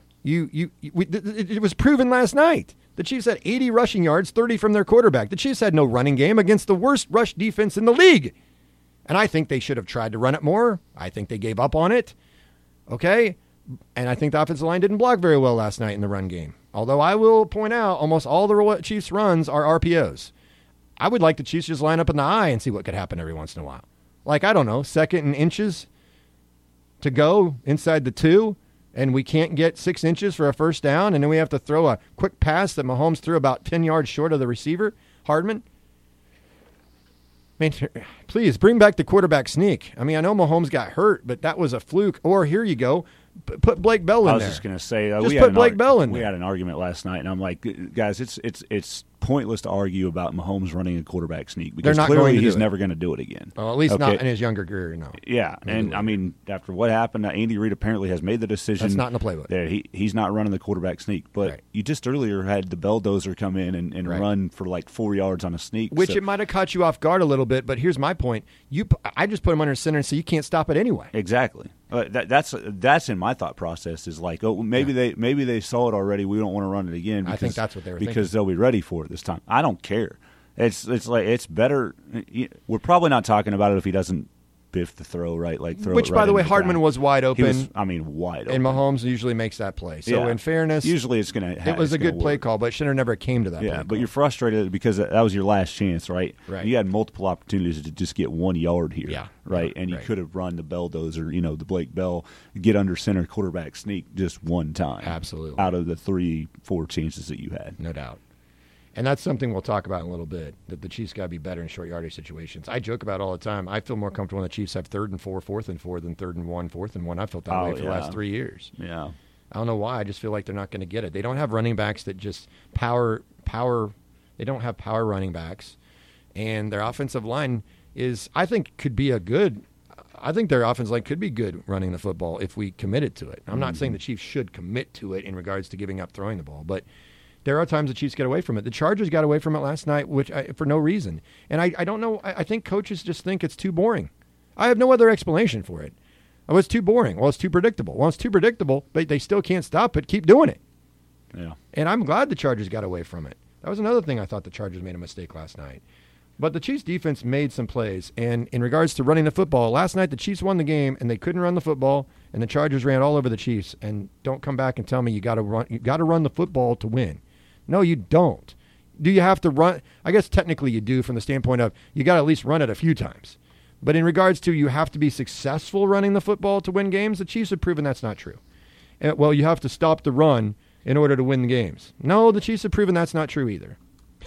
It was proven last night. The Chiefs had 80 rushing yards, 30 from their quarterback. The Chiefs had no running game against the worst rush defense in the league. And I think they should have tried to run it more. I think they gave up on it. Okay? And I think the offensive line didn't block very well last night in the run game. Although I will point out almost all the Chiefs' runs are RPOs. I would like the Chiefs just line up in the eye and see what could happen every once in a while. Like, I don't know, 2nd and inches to go inside the 2, and we can't get 6 inches for a first down, and then we have to throw a quick pass that Mahomes threw about 10 yards short of the receiver, Hardman. I mean, please bring back the quarterback sneak. I mean, I know Mahomes got hurt, but that was a fluke. Or here you go, put Blake Bell in there. I was just going to say, just put Blake Bell in there. We had an argument last night, and I'm like, guys, it's pointless to argue about Mahomes running a quarterback sneak because clearly he's never going to do it again. Well, at least not in his younger career, no. Yeah, and I mean, after what happened, Andy Reid apparently has made the decision. That's not in the playbook. That he's not running the quarterback sneak. But you just earlier had the Belldozer come in and run for like 4 yards on a sneak. Which it might have caught you off guard a little bit, but here's my point. I just put him under center so you can't stop it anyway. Exactly. That's in my thought process is like, maybe they saw it already. We don't want to run it again. Because, I think that's what they were thinking. Because they'll be ready for it this time. I don't care. It's like it's better. We're probably not talking about it if he doesn't biff the throw right, like throw. Which, it right by the way, into Hardman ground. was wide open. Wide open. And Mahomes usually makes that play. So in fairness, usually it's going to. It was a good play call, but it should have never came to that. Yeah, but you're frustrated because that was your last chance, right? Right. You had multiple opportunities to just get 1 yard here. Yeah. Right, and you could have run the Belldozer, the Blake Bell, get under center quarterback sneak just one time. Absolutely. Out of the 3-4 chances that you had. No doubt. And that's something we'll talk about in a little bit, that the Chiefs got to be better in short yardage situations. I joke about it all the time. I feel more comfortable when the Chiefs have 3rd and 4, 4th and 4 than 3rd and 1, 4th and 1. I felt that way for the last 3 years. Yeah. I don't know why. I just feel like they're not going to get it. They don't have running backs that just power. They don't have power running backs. And their offensive line I think their offensive line could be good running the football if we committed to it. I'm not saying the Chiefs should commit to it in regards to giving up throwing the ball, but there are times the Chiefs get away from it. The Chargers got away from it last night, for no reason. And I don't know. I think coaches just think it's too boring. I have no other explanation for it. Oh, it's too boring. Well, it's too predictable. Well, it's too predictable, but they still can't stop it. Keep doing it. Yeah. And I'm glad the Chargers got away from it. That was another thing I thought the Chargers made a mistake last night. But the Chiefs' defense made some plays. And in regards to running the football, last night the Chiefs won the game, and they couldn't run the football, and the Chargers ran all over the Chiefs. And don't come back and tell me you got to run the football to win. No, you don't. Do you have to run? I guess technically you do from the standpoint of you got to at least run it a few times. But in regards to you have to be successful running the football to win games, the Chiefs have proven that's not true. Well, you have to stop the run in order to win the games. No, the Chiefs have proven that's not true either.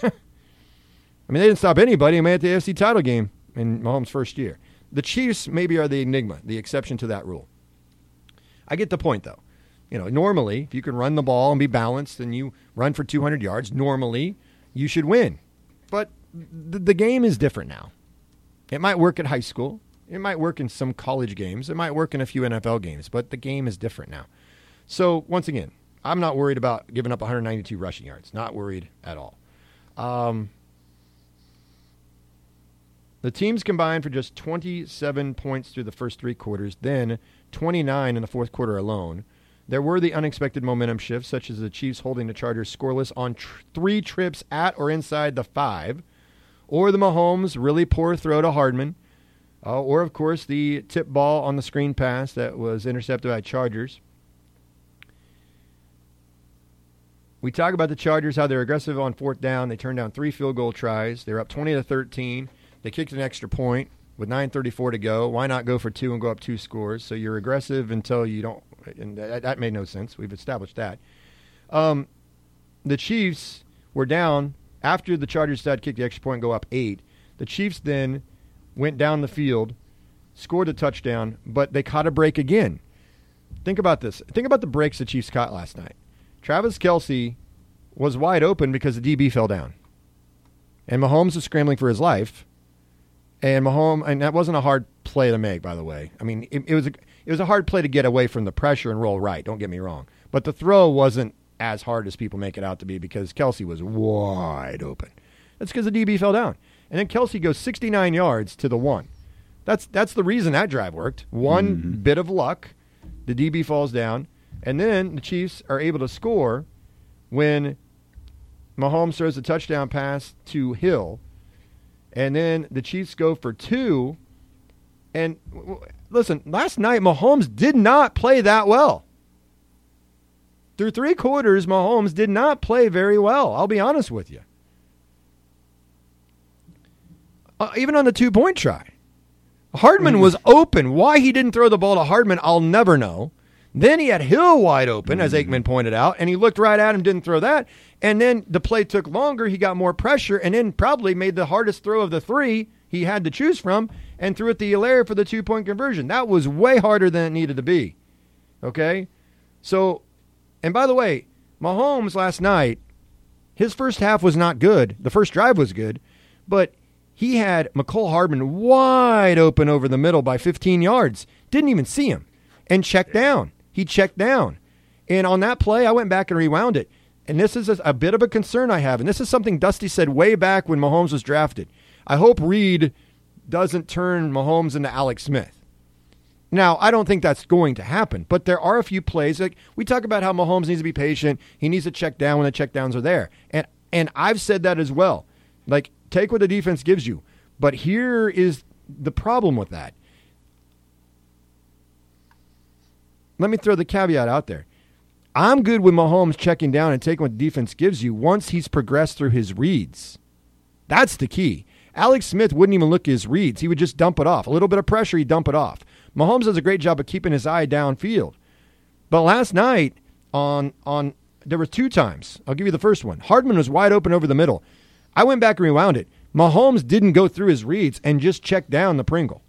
I mean, they didn't stop anybody. They made it the AFC title game in Mahomes' first year. The Chiefs maybe are the enigma, the exception to that rule. I get the point, though. Normally, if you can run the ball and be balanced and you run for 200 yards, normally you should win. But the game is different now. It might work at high school. It might work in some college games. It might work in a few NFL games. But the game is different now. So, once again, I'm not worried about giving up 192 rushing yards. Not worried at all. The teams combined for just 27 points through the first 3 quarters, then 29 in the fourth quarter alone. There were the unexpected momentum shifts, such as the Chiefs holding the Chargers scoreless on 3 trips at or inside the 5, or the Mahomes' really poor throw to Hardman, or, of course, the tip ball on the screen pass that was intercepted by Chargers. We talk about the Chargers, how they're aggressive on 4th down. They turned down 3 field goal tries. They're up 20-13. They kicked an extra point with 9:34 to go. Why not go for 2 and go up 2 scores? So you're aggressive until you don't, and that made no sense. We've established that. The Chiefs were down after the Chargers decided to kick the extra point and go up 8. The Chiefs then went down the field, scored a touchdown, but they caught a break again. Think about this. Think about the breaks the Chiefs caught last night. Travis Kelce was wide open because the DB fell down. And Mahomes was scrambling for his life. And that wasn't a hard play to make, by the way. I mean, it was a hard play to get away from the pressure and roll right, don't get me wrong. But the throw wasn't as hard as people make it out to be because Kelce was wide open. That's because the DB fell down. And then Kelce goes 69 yards to the 1. That's the reason that drive worked. One bit of luck. The DB falls down. And then the Chiefs are able to score when Mahomes throws a touchdown pass to Hill. And then the Chiefs go for 2. And listen, last night Mahomes did not play that well. Through 3 quarters, Mahomes did not play very well. I'll be honest with you. Even on the 2-point try. Hardman was open. Why he didn't throw the ball to Hardman, I'll never know. Then he had Hill wide open, as Aikman pointed out, and he looked right at him, didn't throw that. And then the play took longer. He got more pressure, and then probably made the hardest throw of the 3 he had to choose from and threw it to Hilaire for the 2-point conversion. That was way harder than it needed to be. Okay? So, and by the way, Mahomes last night, his first half was not good. The first drive was good, but he had Mecole Hardman wide open over the middle by 15 yards. Didn't even see him. And checked down. He checked down. And on that play, I went back and rewound it. And this is a bit of a concern I have. And this is something Dusty said way back when Mahomes was drafted. I hope Reed doesn't turn Mahomes into Alex Smith. Now, I don't think that's going to happen, but there are a few plays. Like we talk about how Mahomes needs to be patient. He needs to check down when the check downs are there. And I've said that as well. Like, take what the defense gives you. But here is the problem with that. Let me throw the caveat out there. I'm good with Mahomes checking down and taking what the defense gives you once he's progressed through his reads. That's the key. Alex Smith wouldn't even look at his reads. He would just dump it off. A little bit of pressure, he'd dump it off. Mahomes does a great job of keeping his eye downfield. But last night, there were 2 times. I'll give you the first one. Hardman was wide open over the middle. I went back and rewound it. Mahomes didn't go through his reads and just check down the Pringle.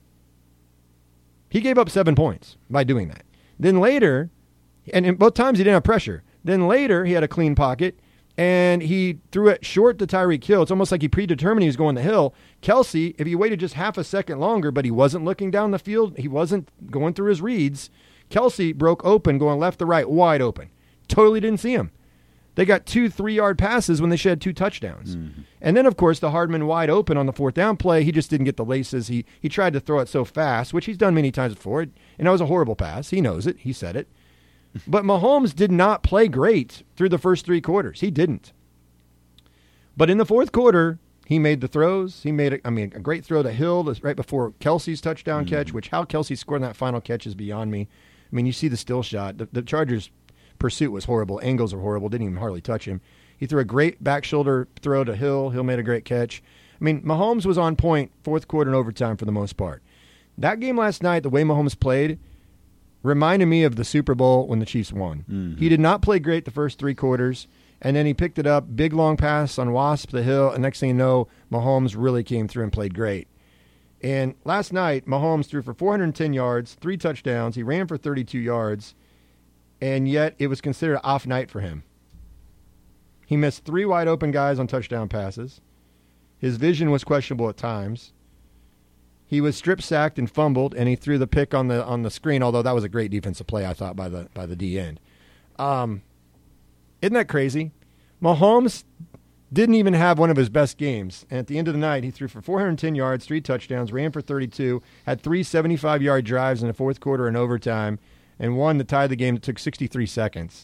He gave up 7 points by doing that. Then later, and in both times he didn't have pressure. Then later he had a clean pocket, and he threw it short to Tyreek Hill. It's almost like he predetermined he was going the hill. Kelsey, if he waited just half a second longer, but he wasn't looking down the field, he wasn't going through his reads, Kelsey broke open, going left to right, wide open. Totally didn't see him. They got 2 3-yard passes when they shed 2 touchdowns. Mm-hmm. And then, of course, the Hardman wide open on the 4th down play, he just didn't get the laces. He tried to throw it so fast, which he's done many times before. And that was a horrible pass. He knows it. He said it. But Mahomes did not play great through the first 3 quarters. He didn't. But in the 4th quarter, he made the throws. He made, a great throw to Hill right before Kelsey's touchdown catch, which how Kelsey scored that final catch is beyond me. I mean, you see the still shot. The Chargers' pursuit was horrible. Angles were horrible. Didn't even hardly touch him. He threw a great back shoulder throw to Hill. Hill made a great catch. I mean, Mahomes was on point 4th quarter and overtime for the most part. That game last night, the way Mahomes played, reminded me of the Super Bowl when the Chiefs won. Mm-hmm. He did not play great the first 3 quarters, and then he picked it up, big long pass on Wasp to Hill, and next thing you know, Mahomes really came through and played great. And last night, Mahomes threw for 410 yards, 3 touchdowns. He ran for 32 yards, and yet it was considered an off night for him. He missed 3 wide open guys on touchdown passes. His vision was questionable at times. He was strip sacked and fumbled, and he threw the pick on the screen. Although that was a great defensive play, I thought by the D end. Isn't that crazy? Mahomes didn't even have one of his best games, and at the end of the night, he threw for 410 yards, 3 touchdowns, ran for 32, had 3 75-yard drives in the 4th quarter and overtime, and one that tied the game that took 63 seconds.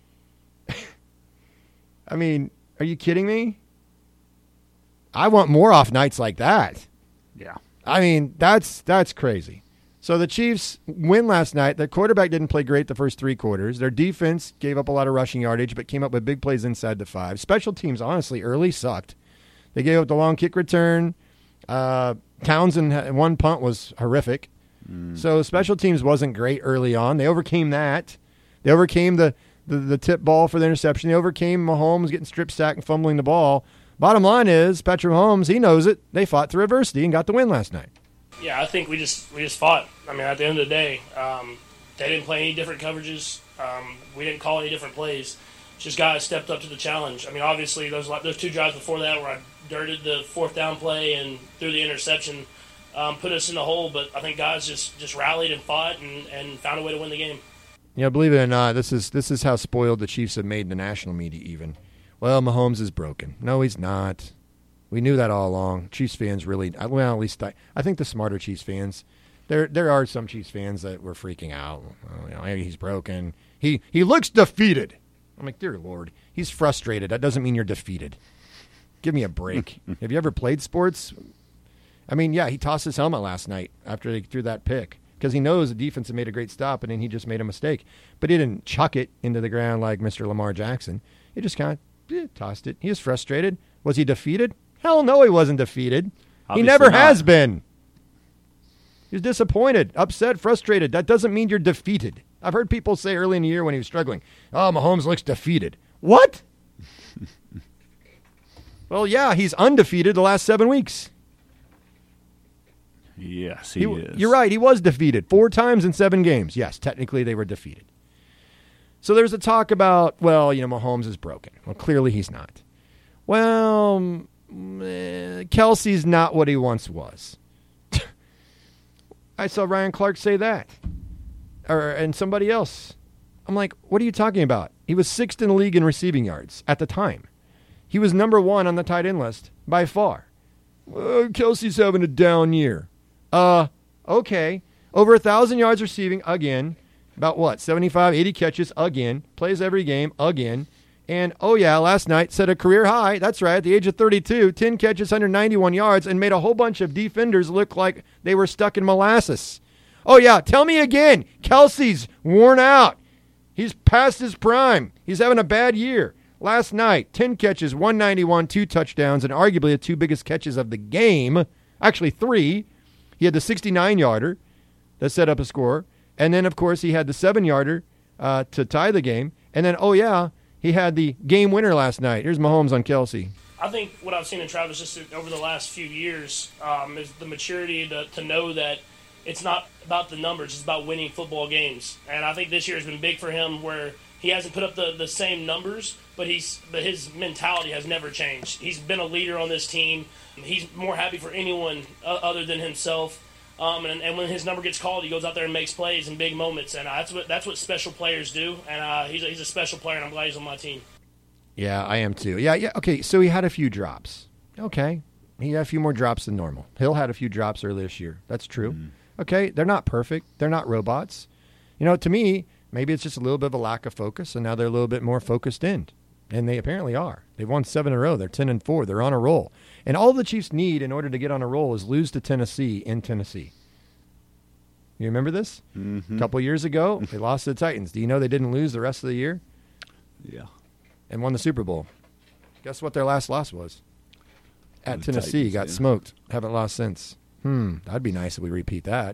I mean, are you kidding me? I want more off nights like that. Yeah. I mean, that's crazy. So the Chiefs win last night. Their quarterback didn't play great the first 3 quarters. Their defense gave up a lot of rushing yardage, but came up with big plays inside the 5. Special teams, honestly, early sucked. They gave up the long kick return. Townsend, one punt was horrific. So special teams wasn't great early on. They overcame that. They overcame the tip ball for the interception. They overcame Mahomes getting strip sacked and fumbling the ball. Bottom line is, Patrick Mahomes, he knows it. They fought through adversity and got the win last night. Yeah, I think we just fought. I mean, at the end of the day, they didn't play any different coverages. We didn't call any different plays. Just guys stepped up to the challenge. I mean, obviously, those 2 drives before that where I dirted the 4th down play and threw the interception, put us in the hole. But I think guys just rallied and fought and found a way to win the game. Yeah, believe it or not, this is how spoiled the Chiefs have made the national media even. Well, Mahomes is broken. No, he's not. We knew that all along. Chiefs fans really, well, at least I think the smarter Chiefs fans, there are some Chiefs fans that were freaking out. Oh, he's broken. He looks defeated. I'm like, dear Lord, he's frustrated. That doesn't mean you're defeated. Give me a break. Have you ever played sports? I mean, yeah, he tossed his helmet last night after they threw that pick because he knows the defense had made a great stop and then he just made a mistake. But he didn't chuck it into the ground like Mr. Lamar Jackson. He just kind of tossed it. He was frustrated. Was he defeated? Hell no, he wasn't defeated. Obviously he never has been. He was disappointed, upset, frustrated. That doesn't mean you're defeated. I've heard people say early in the year when he was struggling, oh, Mahomes looks defeated. What? Well, yeah, he's undefeated the last 7 weeks. Yes, he is. You're right. He was defeated 4 times in 7 games. Yes, technically they were defeated. So there's a talk about, well, Mahomes is broken. Well, clearly he's not. Well, Kelsey's not what he once was. I saw Ryan Clark say that. And somebody else. I'm like, what are you talking about? He was 6th in the league in receiving yards at the time. He was number 1 on the tight end list by far. Kelsey's having a down year. Okay. Over 1,000 yards receiving again. About 75, 80 catches again. Plays every game again. And, last night set a career high. That's right, at the age of 32, 10 catches, 191 yards, and made a whole bunch of defenders look like they were stuck in molasses. Tell me again. Kelsey's worn out. He's past his prime. He's having a bad year. Last night, 10 catches, 191, 2 touchdowns, and arguably the 2 biggest catches of the game. Actually, 3. He had the 69-yarder that set up a score. And then, of course, he had the 7-yarder to tie the game. And then, he had the game winner last night. Here's Mahomes on Kelsey. I think what I've seen in Travis just over the last few years is the maturity to know that it's not about the numbers. It's about winning football games. And I think this year has been big for him where he hasn't put up the same numbers, but his mentality has never changed. He's been a leader on this team. He's more happy for anyone other than himself. And when his number gets called, he goes out there and makes plays in big moments. And that's what special players do. And he's a special player, and I'm glad he's on my team. Yeah, I am too. Yeah. Okay, so he had a few drops. Okay, he had a few more drops than normal. Hill had a few drops earlier this year. That's true. Okay, they're not perfect. They're not robots. To me, maybe it's just a little bit of a lack of focus, and now they're a little bit more focused in. And they apparently are. They've won 7 in a row. They're 10-4. They're on a roll. And all the Chiefs need in order to get on a roll is lose to Tennessee in Tennessee. You remember this? Mm-hmm. A couple years ago, they lost to the Titans. Do you know they didn't lose the rest of the year? Yeah. And won the Super Bowl. Guess what their last loss was? At Tennessee. Titans, got smoked. Haven't lost since. That'd be nice if we repeat that.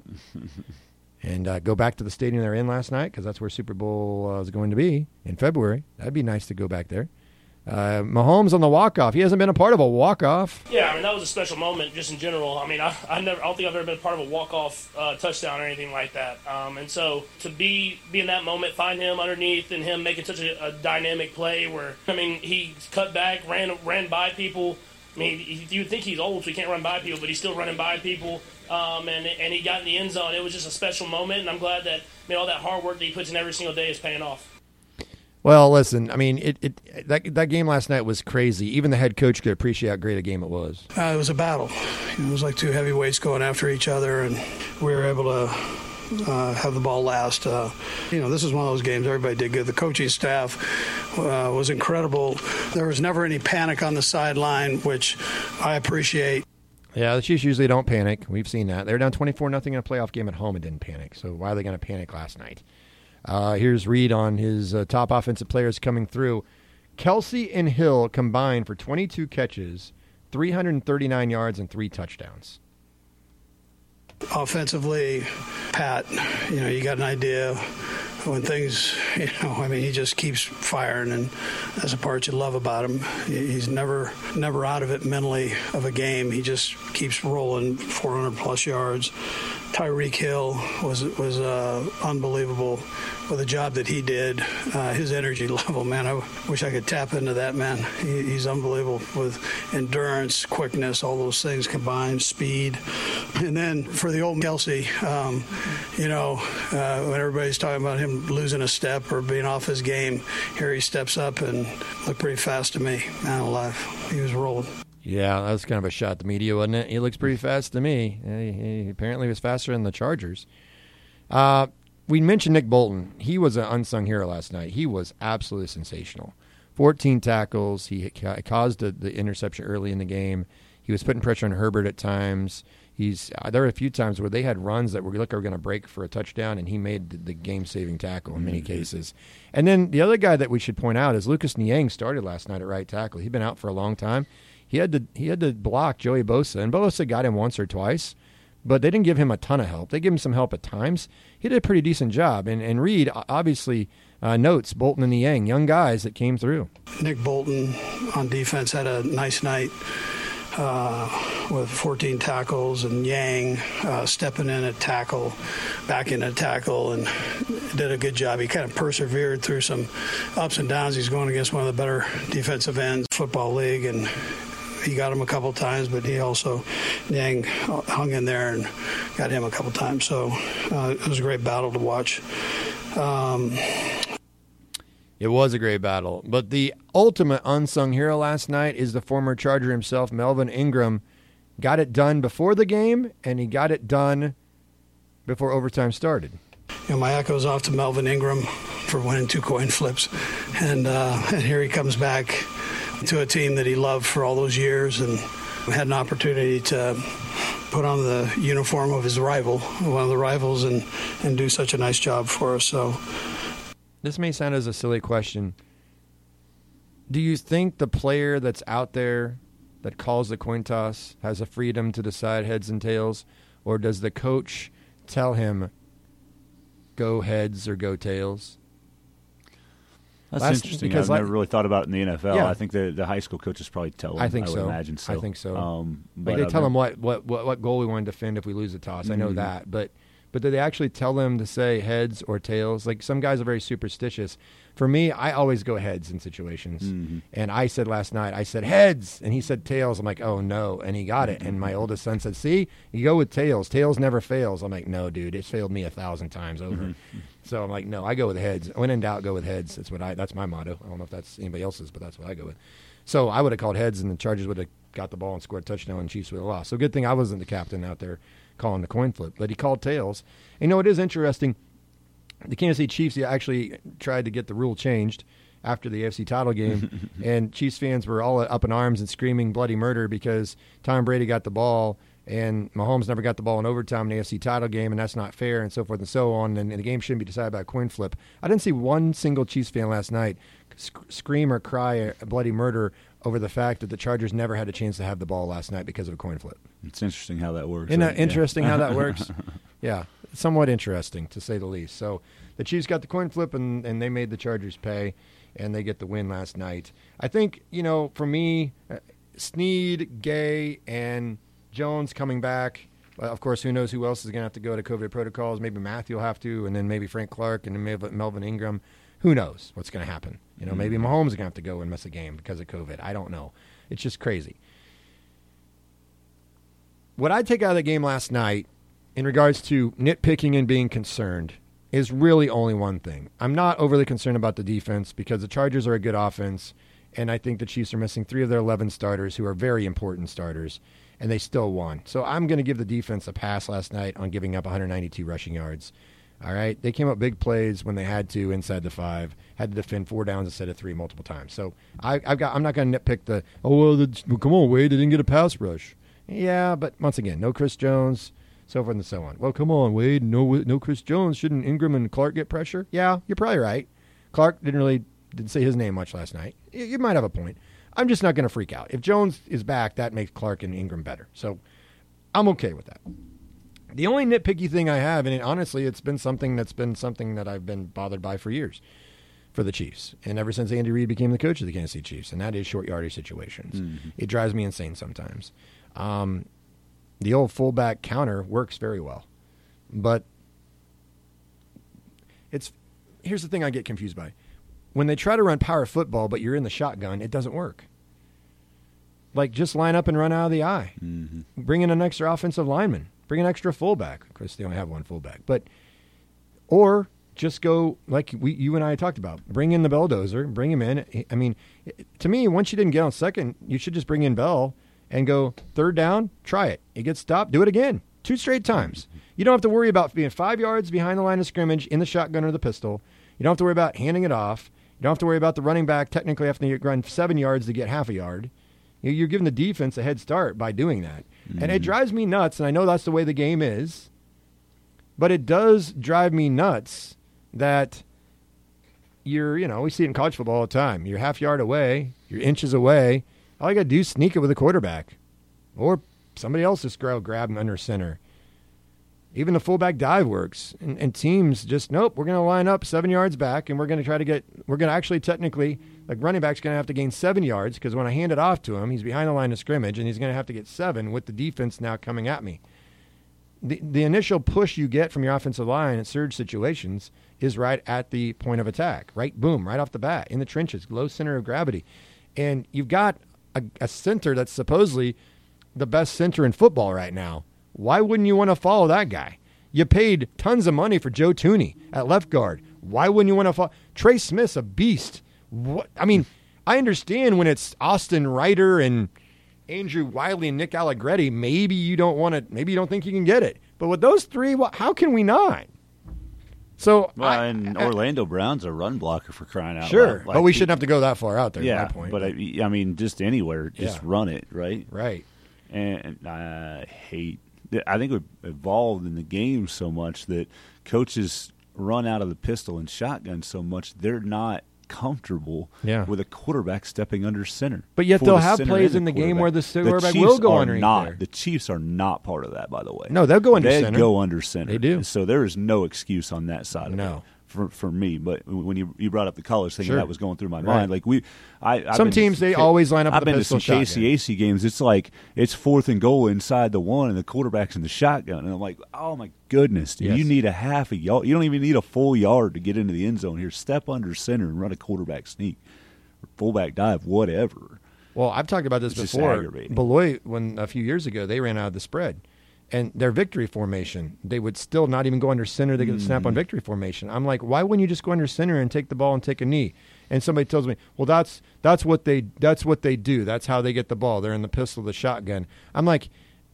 And go back to the stadium they were in last night, because that's where Super Bowl is going to be in February. That'd be nice to go back there. Mahomes on the walk-off. He hasn't been a part of a walk-off. Yeah, that was a special moment just in general. I don't think I've ever been part of a walk-off touchdown or anything like that. And so to be in that moment, find him underneath and him making such a dynamic play where, he cut back, ran by people. You would think he's old, so he can't run by people, but he's still running by people. And he got in the end zone. It was just a special moment, and I'm glad that all that hard work that he puts in every single day is paying off. Well, listen, that game last night was crazy. Even the head coach could appreciate how great a game it was. It was a battle. It was like 2 heavyweights going after each other, and we were able to have the ball last. This is one of those games everybody did good. The coaching staff was incredible. There was never any panic on the sideline, which I appreciate. Yeah, the Chiefs usually don't panic. We've seen that. They were down 24-0 in a playoff game at home and didn't panic. So why are they going to panic last night? Here's Reed on his top offensive players coming through. Kelsey and Hill combined for 22 catches, 339 yards, and 3 touchdowns. Offensively, Pat, you got an idea when things, he just keeps firing, and that's the part you love about him. He's never out of it mentally of a game. He just keeps rolling 400-plus yards. Tyreek Hill was unbelievable with the job that he did. His energy level, man, I wish I could tap into that, man. He's unbelievable with endurance, quickness, all those things combined, speed. And then for the old Kelsey, when everybody's talking about him losing a step or being off his game, here he steps up and looked pretty fast to me. Man alive, he was rolling. Yeah, that was kind of a shot at the media, wasn't it? He looks pretty fast to me. He apparently was faster than the Chargers. We mentioned Nick Bolton. He was an unsung hero last night. He was absolutely sensational. 14 tackles. He caused the interception early in the game. He was putting pressure on Herbert at times. There were a few times where they had runs that were going to break for a touchdown, and he made the game-saving tackle in many cases. And then the other guy that we should point out is Lucas Niang started last night at right tackle. He'd been out for a long time. He had to block Joey Bosa, and Bosa got him once or twice, but they didn't give him a ton of help. They gave him some help at times. He did a pretty decent job, and Reed obviously notes Bolton and Niang, young guys that came through. Nick Bolton on defense had a nice night. with 14 tackles, and Yang stepping in at tackle, back in at tackle, and did a good job. He kind of persevered through some ups and downs. He's going against one of the better defensive ends in football league, and he got him a couple times, but he also, Yang hung in there and got him a couple times. So it was a great battle to watch. It was a great battle. But the ultimate unsung hero last night is the former Charger himself, Melvin Ingram. Got it done before the game, and he got it done before overtime started. My echo's off to Melvin Ingram for winning 2 coin flips. And here he comes back to a team that he loved for all those years, and had an opportunity to put on the uniform of his rival, one of the rivals, and do such a nice job for us. So this may sound as a silly question. Do you think the player that's out there that calls the coin toss has a freedom to decide heads and tails, or does the coach tell him go heads or go tails? That's interesting. I've never really thought about it in the NFL. Yeah. I think the high school coaches probably tell them. I would imagine so. I think so. But they tell them what goal we want to defend if we lose the toss. I know that, but do they actually tell them to say heads or tails? Like, some guys are very superstitious. For me, I always go heads in situations. And I said last night, I said heads, and he said tails. I'm like, oh no, and he got it. And my oldest son said, see, you go with tails. Tails never fails. I'm like, no, dude, it's failed me 1,000 times over. So I'm like, no, I go with heads. When in doubt, go with heads. That's my motto. I don't know if that's anybody else's, but that's what I go with. So I would have called heads, and the Chargers would have got the ball and scored a touchdown, and Chiefs would have lost. So good thing I wasn't the captain out there calling the coin flip. But he called tails. And, it is interesting. The Kansas City Chiefs actually tried to get the rule changed after the AFC title game, and Chiefs fans were all up in arms and screaming bloody murder because Tom Brady got the ball and Mahomes never got the ball in overtime in the AFC title game, and that's not fair, and so forth and so on, and the game shouldn't be decided by a coin flip. I didn't see one single Chiefs fan last night scream or cry a bloody murder over the fact that the Chargers never had a chance to have the ball last night because of a coin flip. It's interesting how that works. Isn't that interesting how that works? Yeah, somewhat interesting, to say the least. So the Chiefs got the coin flip, and they made the Chargers pay, and they get the win last night. I think, for me, Snead, Gay, and Jones coming back. Of course, who knows who else is going to have to go to COVID protocols. Maybe Matthew will have to, and then maybe Frank Clark, and then maybe Melvin Ingram. Who knows what's going to happen? Maybe Mahomes is going to have to go and miss a game because of COVID. I don't know. It's just crazy. What I take out of the game last night in regards to nitpicking and being concerned is really only one thing. I'm not overly concerned about the defense because the Chargers are a good offense, and I think the Chiefs are missing 3 of their 11 starters who are very important starters, and they still won. So I'm going to give the defense a pass last night on giving up 192 rushing yards. All right? They came up big plays when they had to inside the 5, had to defend 4 downs instead of 3 multiple times. So I'm not going to nitpick come on, Wade, they didn't get a pass rush. Yeah, but once again, no Chris Jones, so forth and so on. Well, come on, Wade, no Chris Jones. Shouldn't Ingram and Clark get pressure? Yeah, you're probably right. Clark didn't say his name much last night. You might have a point. I'm just not going to freak out. If Jones is back, that makes Clark and Ingram better. So I'm okay with that. The only nitpicky thing I have, and honestly, it's been something that I've been bothered by for years for the Chiefs, and ever since Andy Reid became the coach of the Kansas City Chiefs, and that is short yardage situations. It drives me insane sometimes. The old fullback counter works very well, but here's the thing I get confused by. When they try to run power football, but you're in the shotgun, it doesn't work. Like, just line up and run out of the eye. Bring in an extra offensive lineman. Bring an extra fullback. Of course, they only have one fullback. Or just go like you and I talked about. Bring in the Belldozer. Bring him in. I mean, to me, once you didn't get on second, you should just bring in Bell and go 3rd down, try it. It gets stopped, do it again. 2 straight times. You don't have to worry about being 5 yards behind the line of scrimmage in the shotgun or the pistol. You don't have to worry about handing it off. You don't have to worry about the running back technically having to run 7 yards to get half a yard. You're giving the defense a head start by doing that. And it drives me nuts, and I know that's the way the game is, but it does drive me nuts that we see it in college football all the time. You're half yard away, you're inches away. All you got to do is sneak it with a quarterback. Or somebody else just grab him under center. Even the fullback dive works. And teams just, nope, we're going to line up 7 yards back, and we're going to actually technically, like running back's going to have to gain 7 yards because when I hand it off to him, he's behind the line of scrimmage, and he's going to have to get 7 with the defense now coming at me. The initial push you get from your offensive line in surge situations is right at the point of attack, right off the bat, in the trenches, low center of gravity. And you've got a center that's supposedly the best center in football right now. Why wouldn't you want to follow that guy? You paid tons of money for Joe Thuney at left guard. Why wouldn't you want to follow? Trey Smith's a beast. What? I mean, I understand when it's Austin Ryder and Andrew Wiley and Nick Allegretti, maybe you don't want to. Maybe you don't think you can get it. But with those three, well, how can we not? So, and Orlando Brown's a run blocker for crying out loud. Sure, but we shouldn't have to go that far out there. Yeah, my point. But I mean, just anywhere, just run it, right? Right. And I think we've evolved in the game so much that coaches run out of the pistol and shotgun so much they're not comfortable with a quarterback stepping under center. But yet they'll have plays in the game where the quarterback will go underneath there. The Chiefs are not part of that, by the way. No, they'll go under center. They go under center. They do. So there is no excuse on that side of it. For me, but when you brought up the college thing, that was going through my mind. Like some teams they always line up. I've the been to some KCAC games. It's like it's 4th and goal inside the 1, and the quarterback's in the shotgun, and I'm like, oh my goodness, dude, you need a half a yard. You don't even need a full yard to get into the end zone here. Step under center and run a quarterback sneak, or fullback dive, whatever. Well, I've talked about this before. Beloit, when a few years ago they ran out of the spread. And their victory formation, they would still not even go under center. They get a snap on victory formation. I'm like, why wouldn't you just go under center and take the ball and take a knee? And somebody tells me, well, that's what they do. That's how they get the ball. They're in the pistol, the shotgun. I'm like,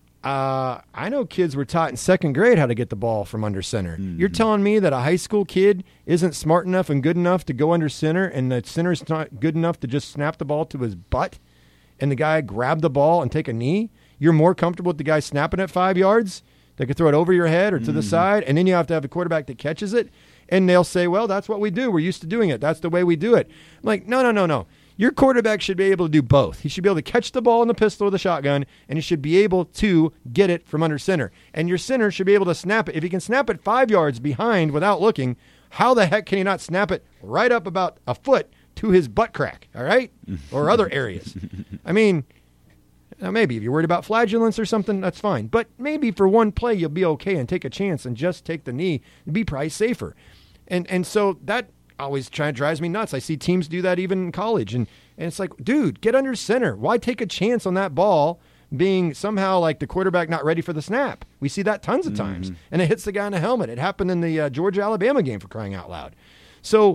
I know kids were taught in 2nd grade how to get the ball from under center. You're telling me that a high school kid isn't smart enough and good enough to go under center, and the center's not good enough to just snap the ball to his butt, and the guy grab the ball and take a knee? You're more comfortable with the guy snapping at 5 yards that could throw it over your head or to the side, and then you have to have a quarterback that catches it, and they'll say, well, that's what we do. We're used to doing it. That's the way we do it. I'm like, no. Your quarterback should be able to do both. He should be able to catch the ball in the pistol or the shotgun, and he should be able to get it from under center. And your center should be able to snap it. If he can snap it 5 yards behind without looking, how the heck can he not snap it right up about a foot to his butt crack, all right, or other areas? I mean, now maybe if you're worried about flagellants or something, that's fine. But maybe for one play you'll be okay and take a chance and just take the knee and be probably safer. And so that always drives me nuts. I see teams do that even in college. And it's like, dude, get under center. Why take a chance on that ball being somehow like the quarterback not ready for the snap? We see that tons of times. And it hits the guy in the helmet. It happened in the Georgia-Alabama game, for crying out loud. So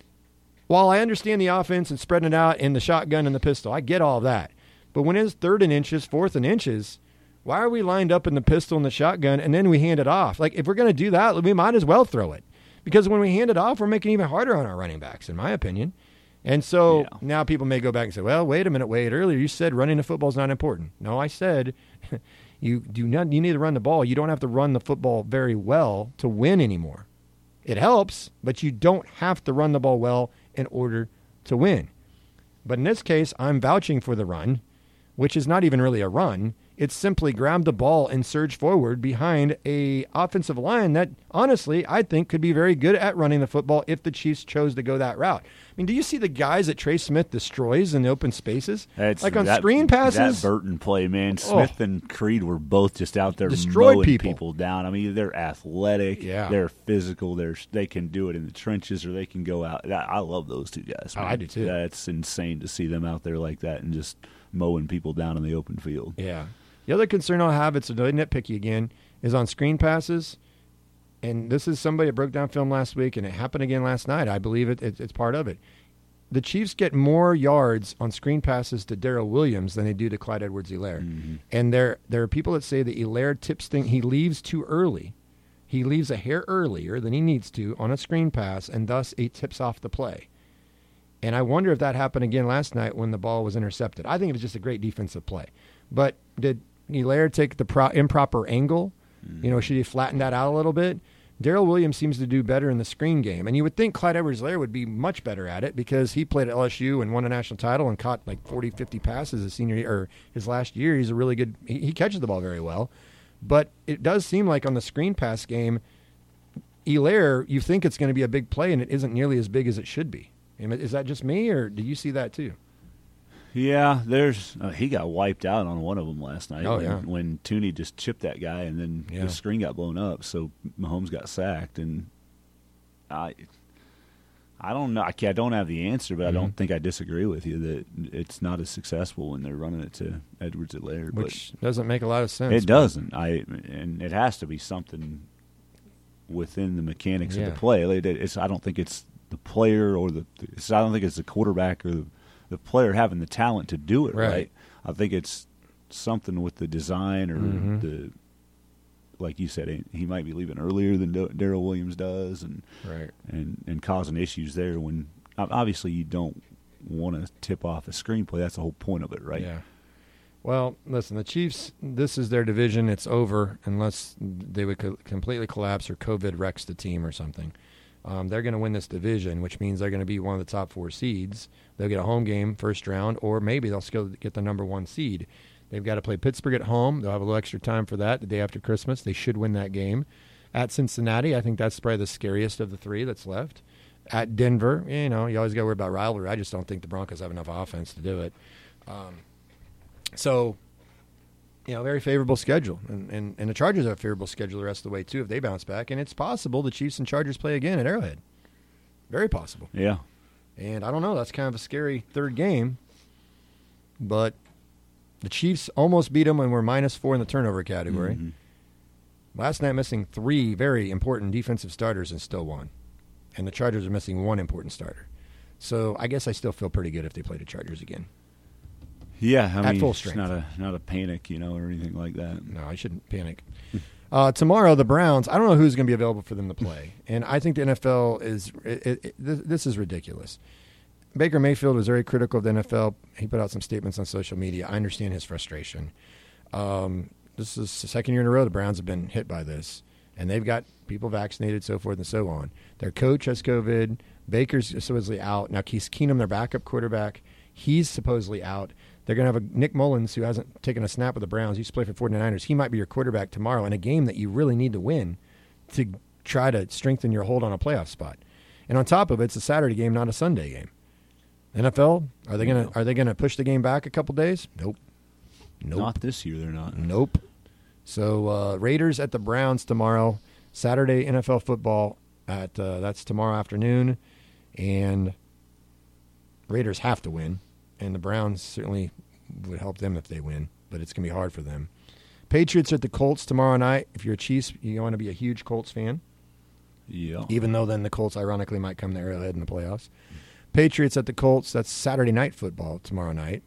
while I understand the offense and spreading it out in the shotgun and the pistol, I get all of that. But when it's 3rd and inches, 4th and inches, why are we lined up in the pistol and the shotgun and then we hand it off? Like, if we're going to do that, we might as well throw it. Because when we hand it off, we're making it even harder on our running backs, in my opinion. And so now people may go back and say, well, wait a minute, Wade. Earlier you said running the football is not important. No, I said you need to run the ball. You don't have to run the football very well to win anymore. It helps, but you don't have to run the ball well in order to win. But in this case, I'm vouching for the run, which is not even really a run. It's simply grab the ball and surge forward behind a offensive line that, honestly, I think could be very good at running the football if the Chiefs chose to go that route. I mean, do you see the guys that Trey Smith destroys in the open spaces? Like on screen passes? That Burton play, man. Smith and Creed were both just out there destroyed mowing people down. I mean, they're athletic. They're physical. They can do it in the trenches or they can go out. I love those two guys, man. I do too. That's insane to see them out there like that and just mowing people down in the open field. Yeah. The other concern I'll have, it's really nitpicky again, is on screen passes. And this is somebody that broke down film last week, and it happened again last night. I believe it's part of it. The Chiefs get more yards on screen passes to Darrell Williams than they do to Clyde Edwards-Helaire. And there are people that say that Helaire tips things. He leaves too early. He leaves a hair earlier than he needs to on a screen pass, and thus he tips off the play. And I wonder if that happened again last night when the ball was intercepted. I think it was just a great defensive play. But did Helaire take the improper angle? Should he flatten that out a little bit? Darrell Williams seems to do better in the screen game. And you would think Clyde Edwards-Helaire would be much better at it because he played at LSU and won a national title and caught like 40, 50 passes his senior year, or his last year. He's a really good – he catches the ball very well. But it does seem like on the screen pass game, Helaire, you think it's going to be a big play, and it isn't nearly as big as it should be. Is that just me, or do you see that too? Yeah, he got wiped out on one of them last night. Oh, when Tooney just chipped that guy, and then the screen got blown up, so Mahomes got sacked. And I don't know. I don't have the answer, but I don't think I disagree with you that it's not as successful when they're running it to Edwards-Helaire. Which doesn't make a lot of sense. It doesn't. And it has to be something within the mechanics of the play. I don't think it's the player I don't think it's the quarterback or the player having the talent to do it right. I think it's something with the design or like you said, he might be leaving earlier than Darrell Williams does, and causing issues there. When obviously you don't want to tip off a screenplay. That's the whole point of it, right? Yeah. Well, listen, the Chiefs, this is their division. It's over unless they would completely collapse or COVID wrecks the team or something. They're going to win this division, which means they're going to be one of the top 4 seeds. They'll get a home game first round, or maybe they'll still get the number 1 seed. They've got to play Pittsburgh at home. They'll have a little extra time for that the day after Christmas. They should win that game. At Cincinnati, I think that's probably the scariest of the 3 that's left. At Denver, you always got to worry about rivalry. I just don't think the Broncos have enough offense to do it. So, very favorable schedule. And the Chargers have a favorable schedule the rest of the way, too, if they bounce back. And it's possible the Chiefs and Chargers play again at Arrowhead. Very possible. Yeah. And I don't know. That's kind of a scary third game. But the Chiefs almost beat them when we're -4 in the turnover category. Mm-hmm. Last night missing 3 very important defensive starters and still won. And the Chargers are missing 1 important starter. So I guess I still feel pretty good if they play the Chargers again. Yeah, I mean, at full strength. It's not a panic, or anything like that. No, I shouldn't panic. Tomorrow, the Browns, I don't know who's going to be available for them to play. And I think the NFL this is ridiculous. Baker Mayfield was very critical of the NFL. He put out some statements on social media. I understand his frustration. This is the second year in a row the Browns have been hit by this. And they've got people vaccinated, so forth and so on. Their coach has COVID. Baker's supposedly out. Now, Case Keenum, their backup quarterback, he's supposedly out. They're going to have a Nick Mullins, who hasn't taken a snap with the Browns. He used to play for 49ers. He might be your quarterback tomorrow in a game that you really need to win to try to strengthen your hold on a playoff spot. And on top of it, it's a Saturday game, not a Sunday game. NFL, are they gonna push the game back a couple days? Nope. Not this year, they're not. Nope. So Raiders at the Browns tomorrow. Saturday NFL football that's tomorrow afternoon, and Raiders have to win. And the Browns certainly would help them if they win, but it's going to be hard for them. Patriots at the Colts tomorrow night. If you're a Chiefs, you want to be a huge Colts fan. Yeah. Even though then the Colts ironically might come to Arrowhead in the playoffs. Patriots at the Colts. That's Saturday night football tomorrow night.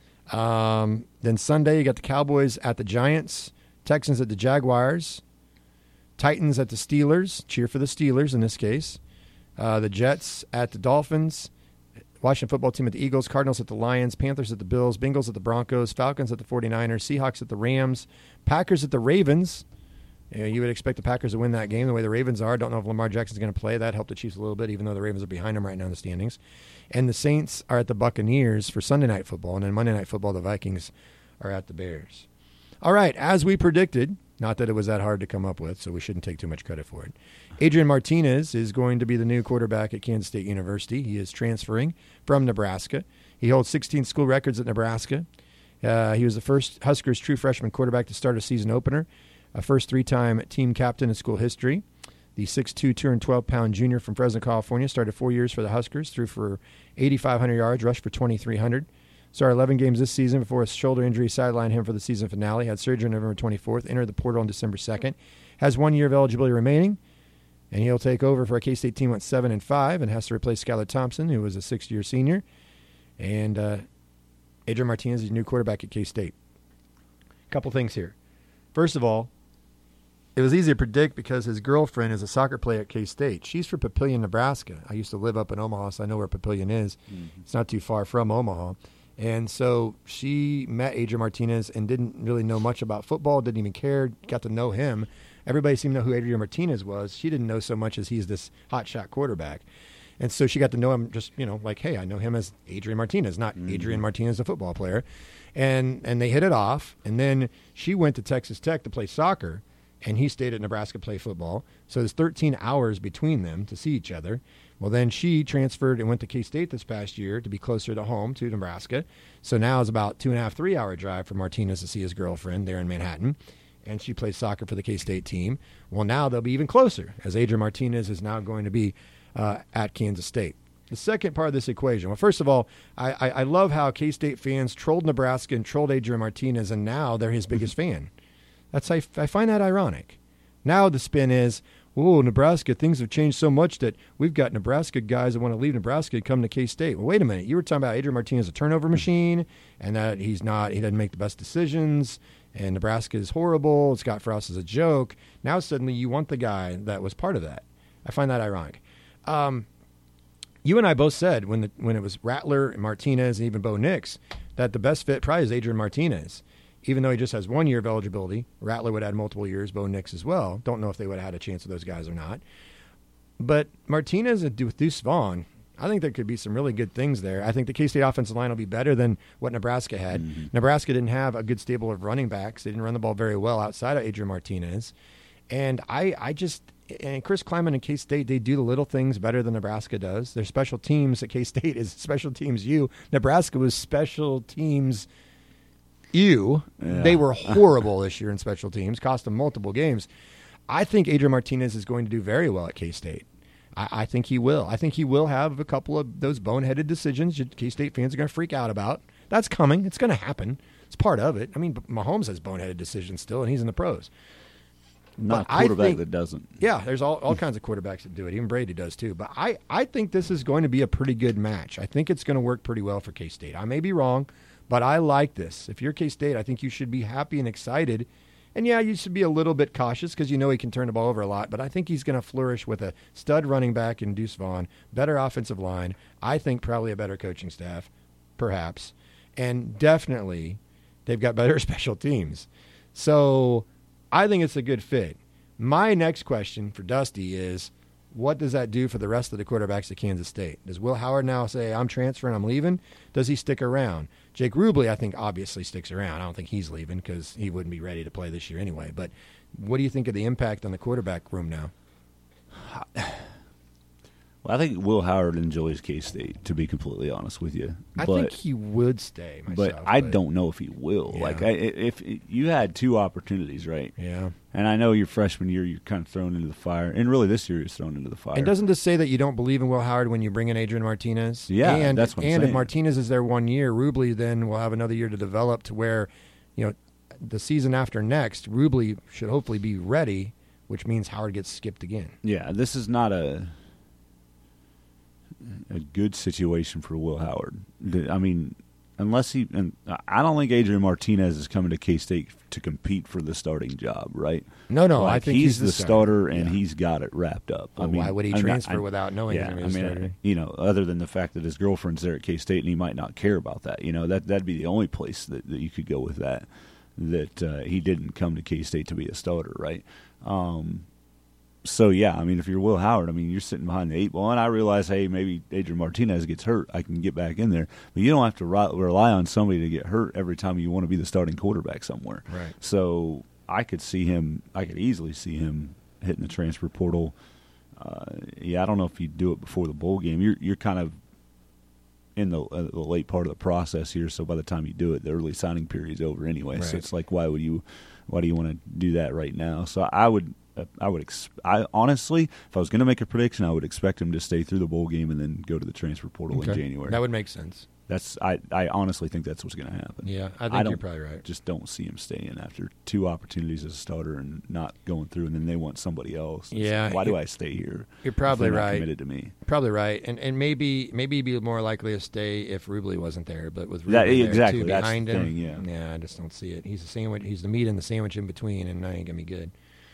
Then Sunday you got the Cowboys at the Giants. Texans at the Jaguars. Titans at the Steelers. Cheer for the Steelers in this case. The Jets at the Dolphins. Washington football team at the Eagles, Cardinals at the Lions, Panthers at the Bills, Bengals at the Broncos, Falcons at the 49ers, Seahawks at the Rams, Packers at the Ravens. You would expect the Packers to win that game the way the Ravens are. Don't know if Lamar Jackson's going to play. That helped the Chiefs a little bit, even though the Ravens are behind them right now in the standings. And the Saints are at the Buccaneers for Sunday Night Football. And then Monday Night Football, the Vikings are at the Bears. All right, as we predicted, not that it was that hard to come up with, so we shouldn't take too much credit for it. Adrian Martinez is going to be the new quarterback at Kansas State University. He is transferring from Nebraska. He holds 16 school records at Nebraska. He was the first Huskers true freshman quarterback to start a season opener, a first 3-time team captain in school history. The 6'2", 212-pound junior from Fresno, California, started 4 years for the Huskers, threw for 8,500 yards, rushed for 2,300. Started 11 games this season before a shoulder injury sidelined him for the season finale. Had surgery on November 24th, entered the portal on December 2nd. Has 1 year of eligibility remaining, and he'll take over for a K-State team went 7-5 and has to replace Skylar Thompson, who was a 6th-year senior. And Adrian Martinez is your new quarterback at K-State. A couple things here. First of all, it was easy to predict because his girlfriend is a soccer player at K-State. She's from Papillion, Nebraska. I used to live up in Omaha, so I know where Papillion is. Mm-hmm. It's not too far from Omaha. And so she met Adrian Martinez and didn't really know much about football, didn't even care, got to know him. Everybody seemed to know who Adrian Martinez was. She didn't know so much as he's this hotshot quarterback. And so she got to know him just, like, hey, I know him as Adrian Martinez, not Adrian Martinez, the football player. And they hit it off, and then she went to Texas Tech to play soccer, and he stayed at Nebraska to play football. So there's 13 hours between them to see each other. Well, then she transferred and went to K-State this past year to be closer to home, to Nebraska. So now it's about 2.5, 3-hour drive for Martinez to see his girlfriend there in Manhattan. And she plays soccer for the K-State team. Well, now they'll be even closer, as Adrian Martinez is now going to be at Kansas State. The second part of this equation, well, first of all, I love how K-State fans trolled Nebraska and trolled Adrian Martinez, and now they're his biggest fan. I find that ironic. Now the spin is, oh, Nebraska, things have changed so much that we've got Nebraska guys that want to leave Nebraska and come to K-State. Well, wait a minute. You were talking about Adrian Martinez, a turnover machine, and that he doesn't make the best decisions, and Nebraska is horrible. Scott Frost is a joke. Now suddenly you want the guy that was part of that. I find that ironic. You and I both said when it was Rattler and Martinez and even Bo Nix that the best fit probably is Adrian Martinez. Even though he just has 1 year of eligibility, Rattler would add multiple years, Bo Nix as well. Don't know if they would have had a chance with those guys or not. But Martinez and Deuce Vaughn, I think there could be some really good things there. I think the K-State offensive line will be better than what Nebraska had. Mm-hmm. Nebraska didn't have a good stable of running backs. They didn't run the ball very well outside of Adrian Martinez. And and Chris Kleiman and K-State, they do the little things better than Nebraska does. Their special teams at K-State is special teams U. Nebraska was special teams U. Yeah. They were horrible this year in special teams, cost them multiple games. I think Adrian Martinez is going to do very well at K-State. I think he will. I think he will have a couple of those boneheaded decisions K-State fans are going to freak out about. That's coming. It's going to happen. It's part of it. I mean, Mahomes has boneheaded decisions still, and he's in the pros. Not a quarterback that doesn't. Yeah, there's all kinds of quarterbacks that do it. Even Brady does too. But I think this is going to be a pretty good match. I think it's going to work pretty well for K-State. I may be wrong, but I like this. If you're K-State, I think you should be happy and excited. And, yeah, you should be a little bit cautious because you know he can turn the ball over a lot. But I think he's going to flourish with a stud running back in Deuce Vaughn, better offensive line, I think probably a better coaching staff, perhaps. And definitely they've got better special teams. So I think it's a good fit. My next question for Dusty is, what does that do for the rest of the quarterbacks at Kansas State? Does Will Howard now say, I'm transferring, I'm leaving? Does he stick around? Jake Rubley, I think, obviously sticks around. I don't think he's leaving because he wouldn't be ready to play this year anyway. But what do you think of the impact on the quarterback room now? Well, I think Will Howard enjoys K-State, to be completely honest with you. I think he would stay myself. But I don't know if he will. Yeah. Like, if you had two opportunities, right? Yeah. And I know your freshman year, you're kind of thrown into the fire. And really this year, you're thrown into the fire. And doesn't this say that you don't believe in Will Howard when you bring in Adrian Martinez? Yeah, and that's what I'm saying. And if Martinez is there 1 year, Rubley then will have another year to develop to where, the season after next, Rubley should hopefully be ready, which means Howard gets skipped again. Yeah, this is not a good situation for Will Howard. I mean, unless I don't think Adrian Martinez is coming to K-State to compete for the starting job, right? No, like, I think he's the starter, and he's got it wrapped up. Well, why would he transfer without knowing he's going to be a starter? Other than the fact that his girlfriend's there at K-State and he might not care about that. That'd be the only place that you could go with that he didn't come to K-State to be a starter, right? So, yeah, I mean, if you're Will Howard, I mean, you're sitting behind the 8 ball, and I realize, hey, maybe Adrian Martinez gets hurt. I can get back in there. But you don't have to rely on somebody to get hurt every time you want to be the starting quarterback somewhere. Right. So I could easily see him hitting the transfer portal. I don't know if you do it before the bowl game. You're kind of in the late part of the process here, so by the time you do it, the early signing period is over anyway. Right. So it's like, why do you want to do that right now? So I honestly, if I was going to make a prediction, I would expect him to stay through the bowl game and then go to the transfer portal in January. That would make sense. I honestly think that's what's going to happen. Yeah, I think you're probably right. Just don't see him staying after 2 opportunities as a starter and not going through, and then they want somebody else. Yeah, why do I stay here? You're probably right. Committed to me. Probably right, and maybe he'd be more likely to stay if Rubley wasn't there. But with Rubley there too behind him, yeah, I just don't see it. He's the sandwich. He's the meat and the sandwich in between, and that ain't gonna be good.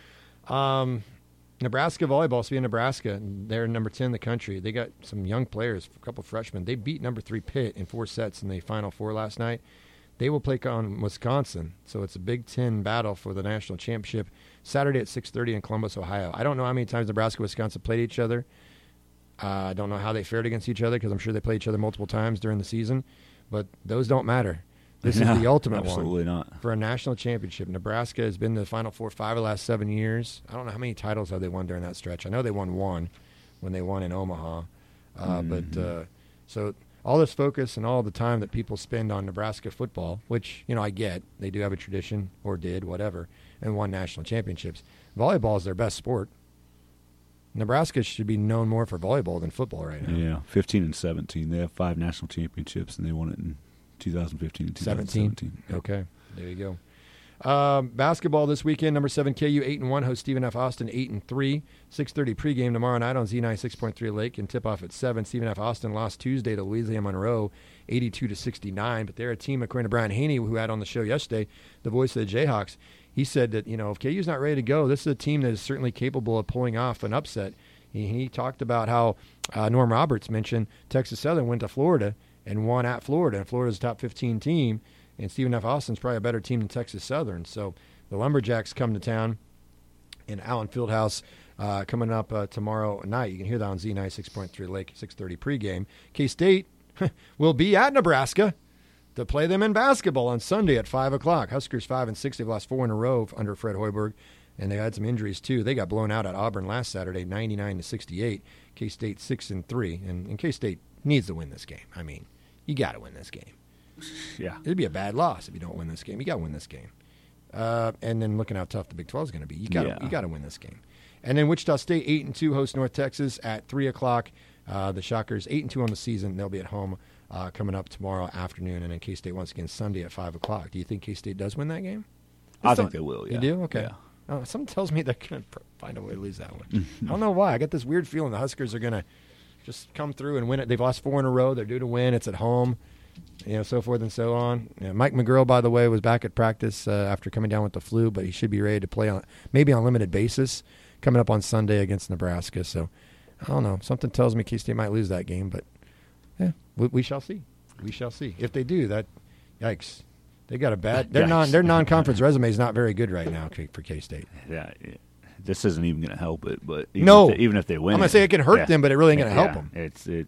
Nebraska volleyball, speaking of Nebraska, they're number 10 in the country. They got some young players, a couple freshmen. They beat number 3 Pitt in 4 sets in the Final Four last night. They will play on Wisconsin, so it's a Big Ten battle for the national championship Saturday at 6:30 in Columbus, Ohio. I don't know how many times Nebraska and Wisconsin played each other. I don't know how they fared against each other because I'm sure they played each other multiple times during the season, but those don't matter. This is the ultimate absolutely one. not. For a national championship. Nebraska has been to the Final Four 5 of the last 7 years. I don't know how many titles have they won during that stretch. I know they won one when they won in Omaha. So all this focus and all the time that people spend on Nebraska football, which, I get. They do have a tradition, or did, whatever, and won national championships. Volleyball is their best sport. Nebraska should be known more for volleyball than football right now. Yeah, 15 and 17. They have 5 national championships, and they won it in 2015 and 2017. Okay, there you go. Basketball this weekend. Number 7 KU 8-1 hosts Stephen F. Austin 8-3. 6:30 pregame tomorrow night on Z96.3 Lake and tip off at 7. Stephen F. Austin lost Tuesday to Louisiana Monroe 82-69, but they're a team according to Brian Haney, who had on the show yesterday, the voice of the Jayhawks. He said that, if KU's not ready to go, this is a team that is certainly capable of pulling off an upset. He talked about how Norm Roberts mentioned Texas Southern went to Florida and won at Florida, and Florida's a top 15 team, and Stephen F. Austin's probably a better team than Texas Southern. So the Lumberjacks come to town in Allen Fieldhouse coming up tomorrow night. You can hear that on Z96.3 Lake, 6:30 pregame. K-State will be at Nebraska to play them in basketball on Sunday at 5 o'clock. Huskers 5-6. They've lost 4 in a row under Fred Hoiberg, and they had some injuries too. They got blown out at Auburn last Saturday, 99-68. K-State 6-3, and K-State needs to win this game. I mean, you got to win this game. Yeah, it'd be a bad loss if you don't win this game. You got to win this game. And then looking how tough the Big 12 is going to be, you got to win this game. And then Wichita State 8-2 hosts North Texas at 3 o'clock. The Shockers 8-2 on the season. They'll be at home coming up tomorrow afternoon, and then K-State once again Sunday at 5 o'clock. Do you think K-State does win that game? I think they will. Yeah. You do? Okay. Yeah. Something tells me they're going to find a way to lose that one. I don't know why. I got this weird feeling the Huskers are going to just come through and win it. They've lost 4 in a row. They're due to win. It's at home. So forth and so on. Mike McGurl, by the way, was back at practice after coming down with the flu, but he should be ready to play maybe on a limited basis coming up on Sunday against Nebraska. So, I don't know. Something tells me K-State might lose that game, but we shall see. We shall see. If they do, that, yikes. They got a bad. Their non-conference resume is not very good right now for K-State. Yeah. This isn't even going to help it, but even if they win, I'm going to say it can hurt them, but it really ain't going to help them.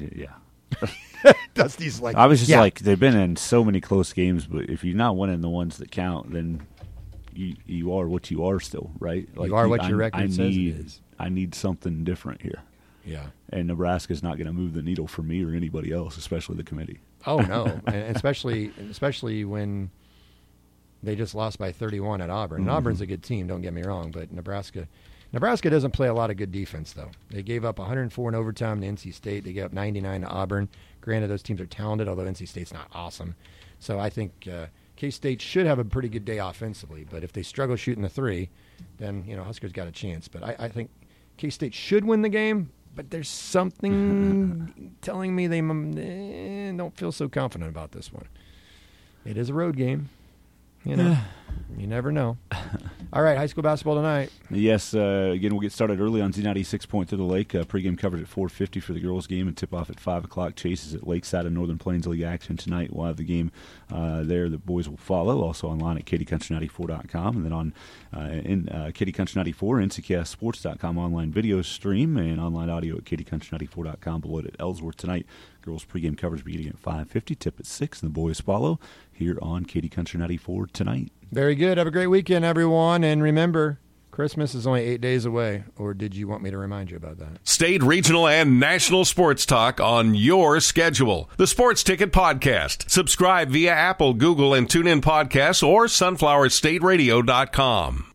Dusty's like, I was just like, they've been in so many close games, but if you're not winning the ones that count, then you are what you are still, right? Like you are what your record says it is. I need something different here. Yeah. And Nebraska's not going to move the needle for me or anybody else, especially the committee. Oh, no. And especially when they just lost by 31 at Auburn. And Auburn's a good team, don't get me wrong, but Nebraska doesn't play a lot of good defense, though. They gave up 104 in overtime to NC State. They gave up 99 to Auburn. Granted, those teams are talented, although NC State's not awesome. So I think K-State should have a pretty good day offensively. But if they struggle shooting the 3, then Huskers got a chance. But I think K-State should win the game, but there's something telling me they don't feel so confident about this one. It is a road game. You never know. All right, high school basketball tonight. Yes, again, we'll get started early on Z96 to the Lake. Pregame coverage at 4:50 for the girls' game and tip-off at 5 o'clock. Chase is at Lakeside and Northern Plains League action tonight. We'll have the game there. The boys will follow. Also online at KDCountry94.com. And then on KDCountry94, NCCastSports.com online video stream and online audio at KDCountry94.com. Below at Ellsworth tonight. Girls' pregame coverage beginning at 5:50, tip at 6, and the boys follow here on KD Country 94 tonight. Very good. Have a great weekend, everyone. And remember, Christmas is only 8 days away. Or did you want me to remind you about that? State, regional, and national sports talk on your schedule. The Sports Ticket Podcast. Subscribe via Apple, Google, and TuneIn Podcasts or SunflowerStateRadio.com.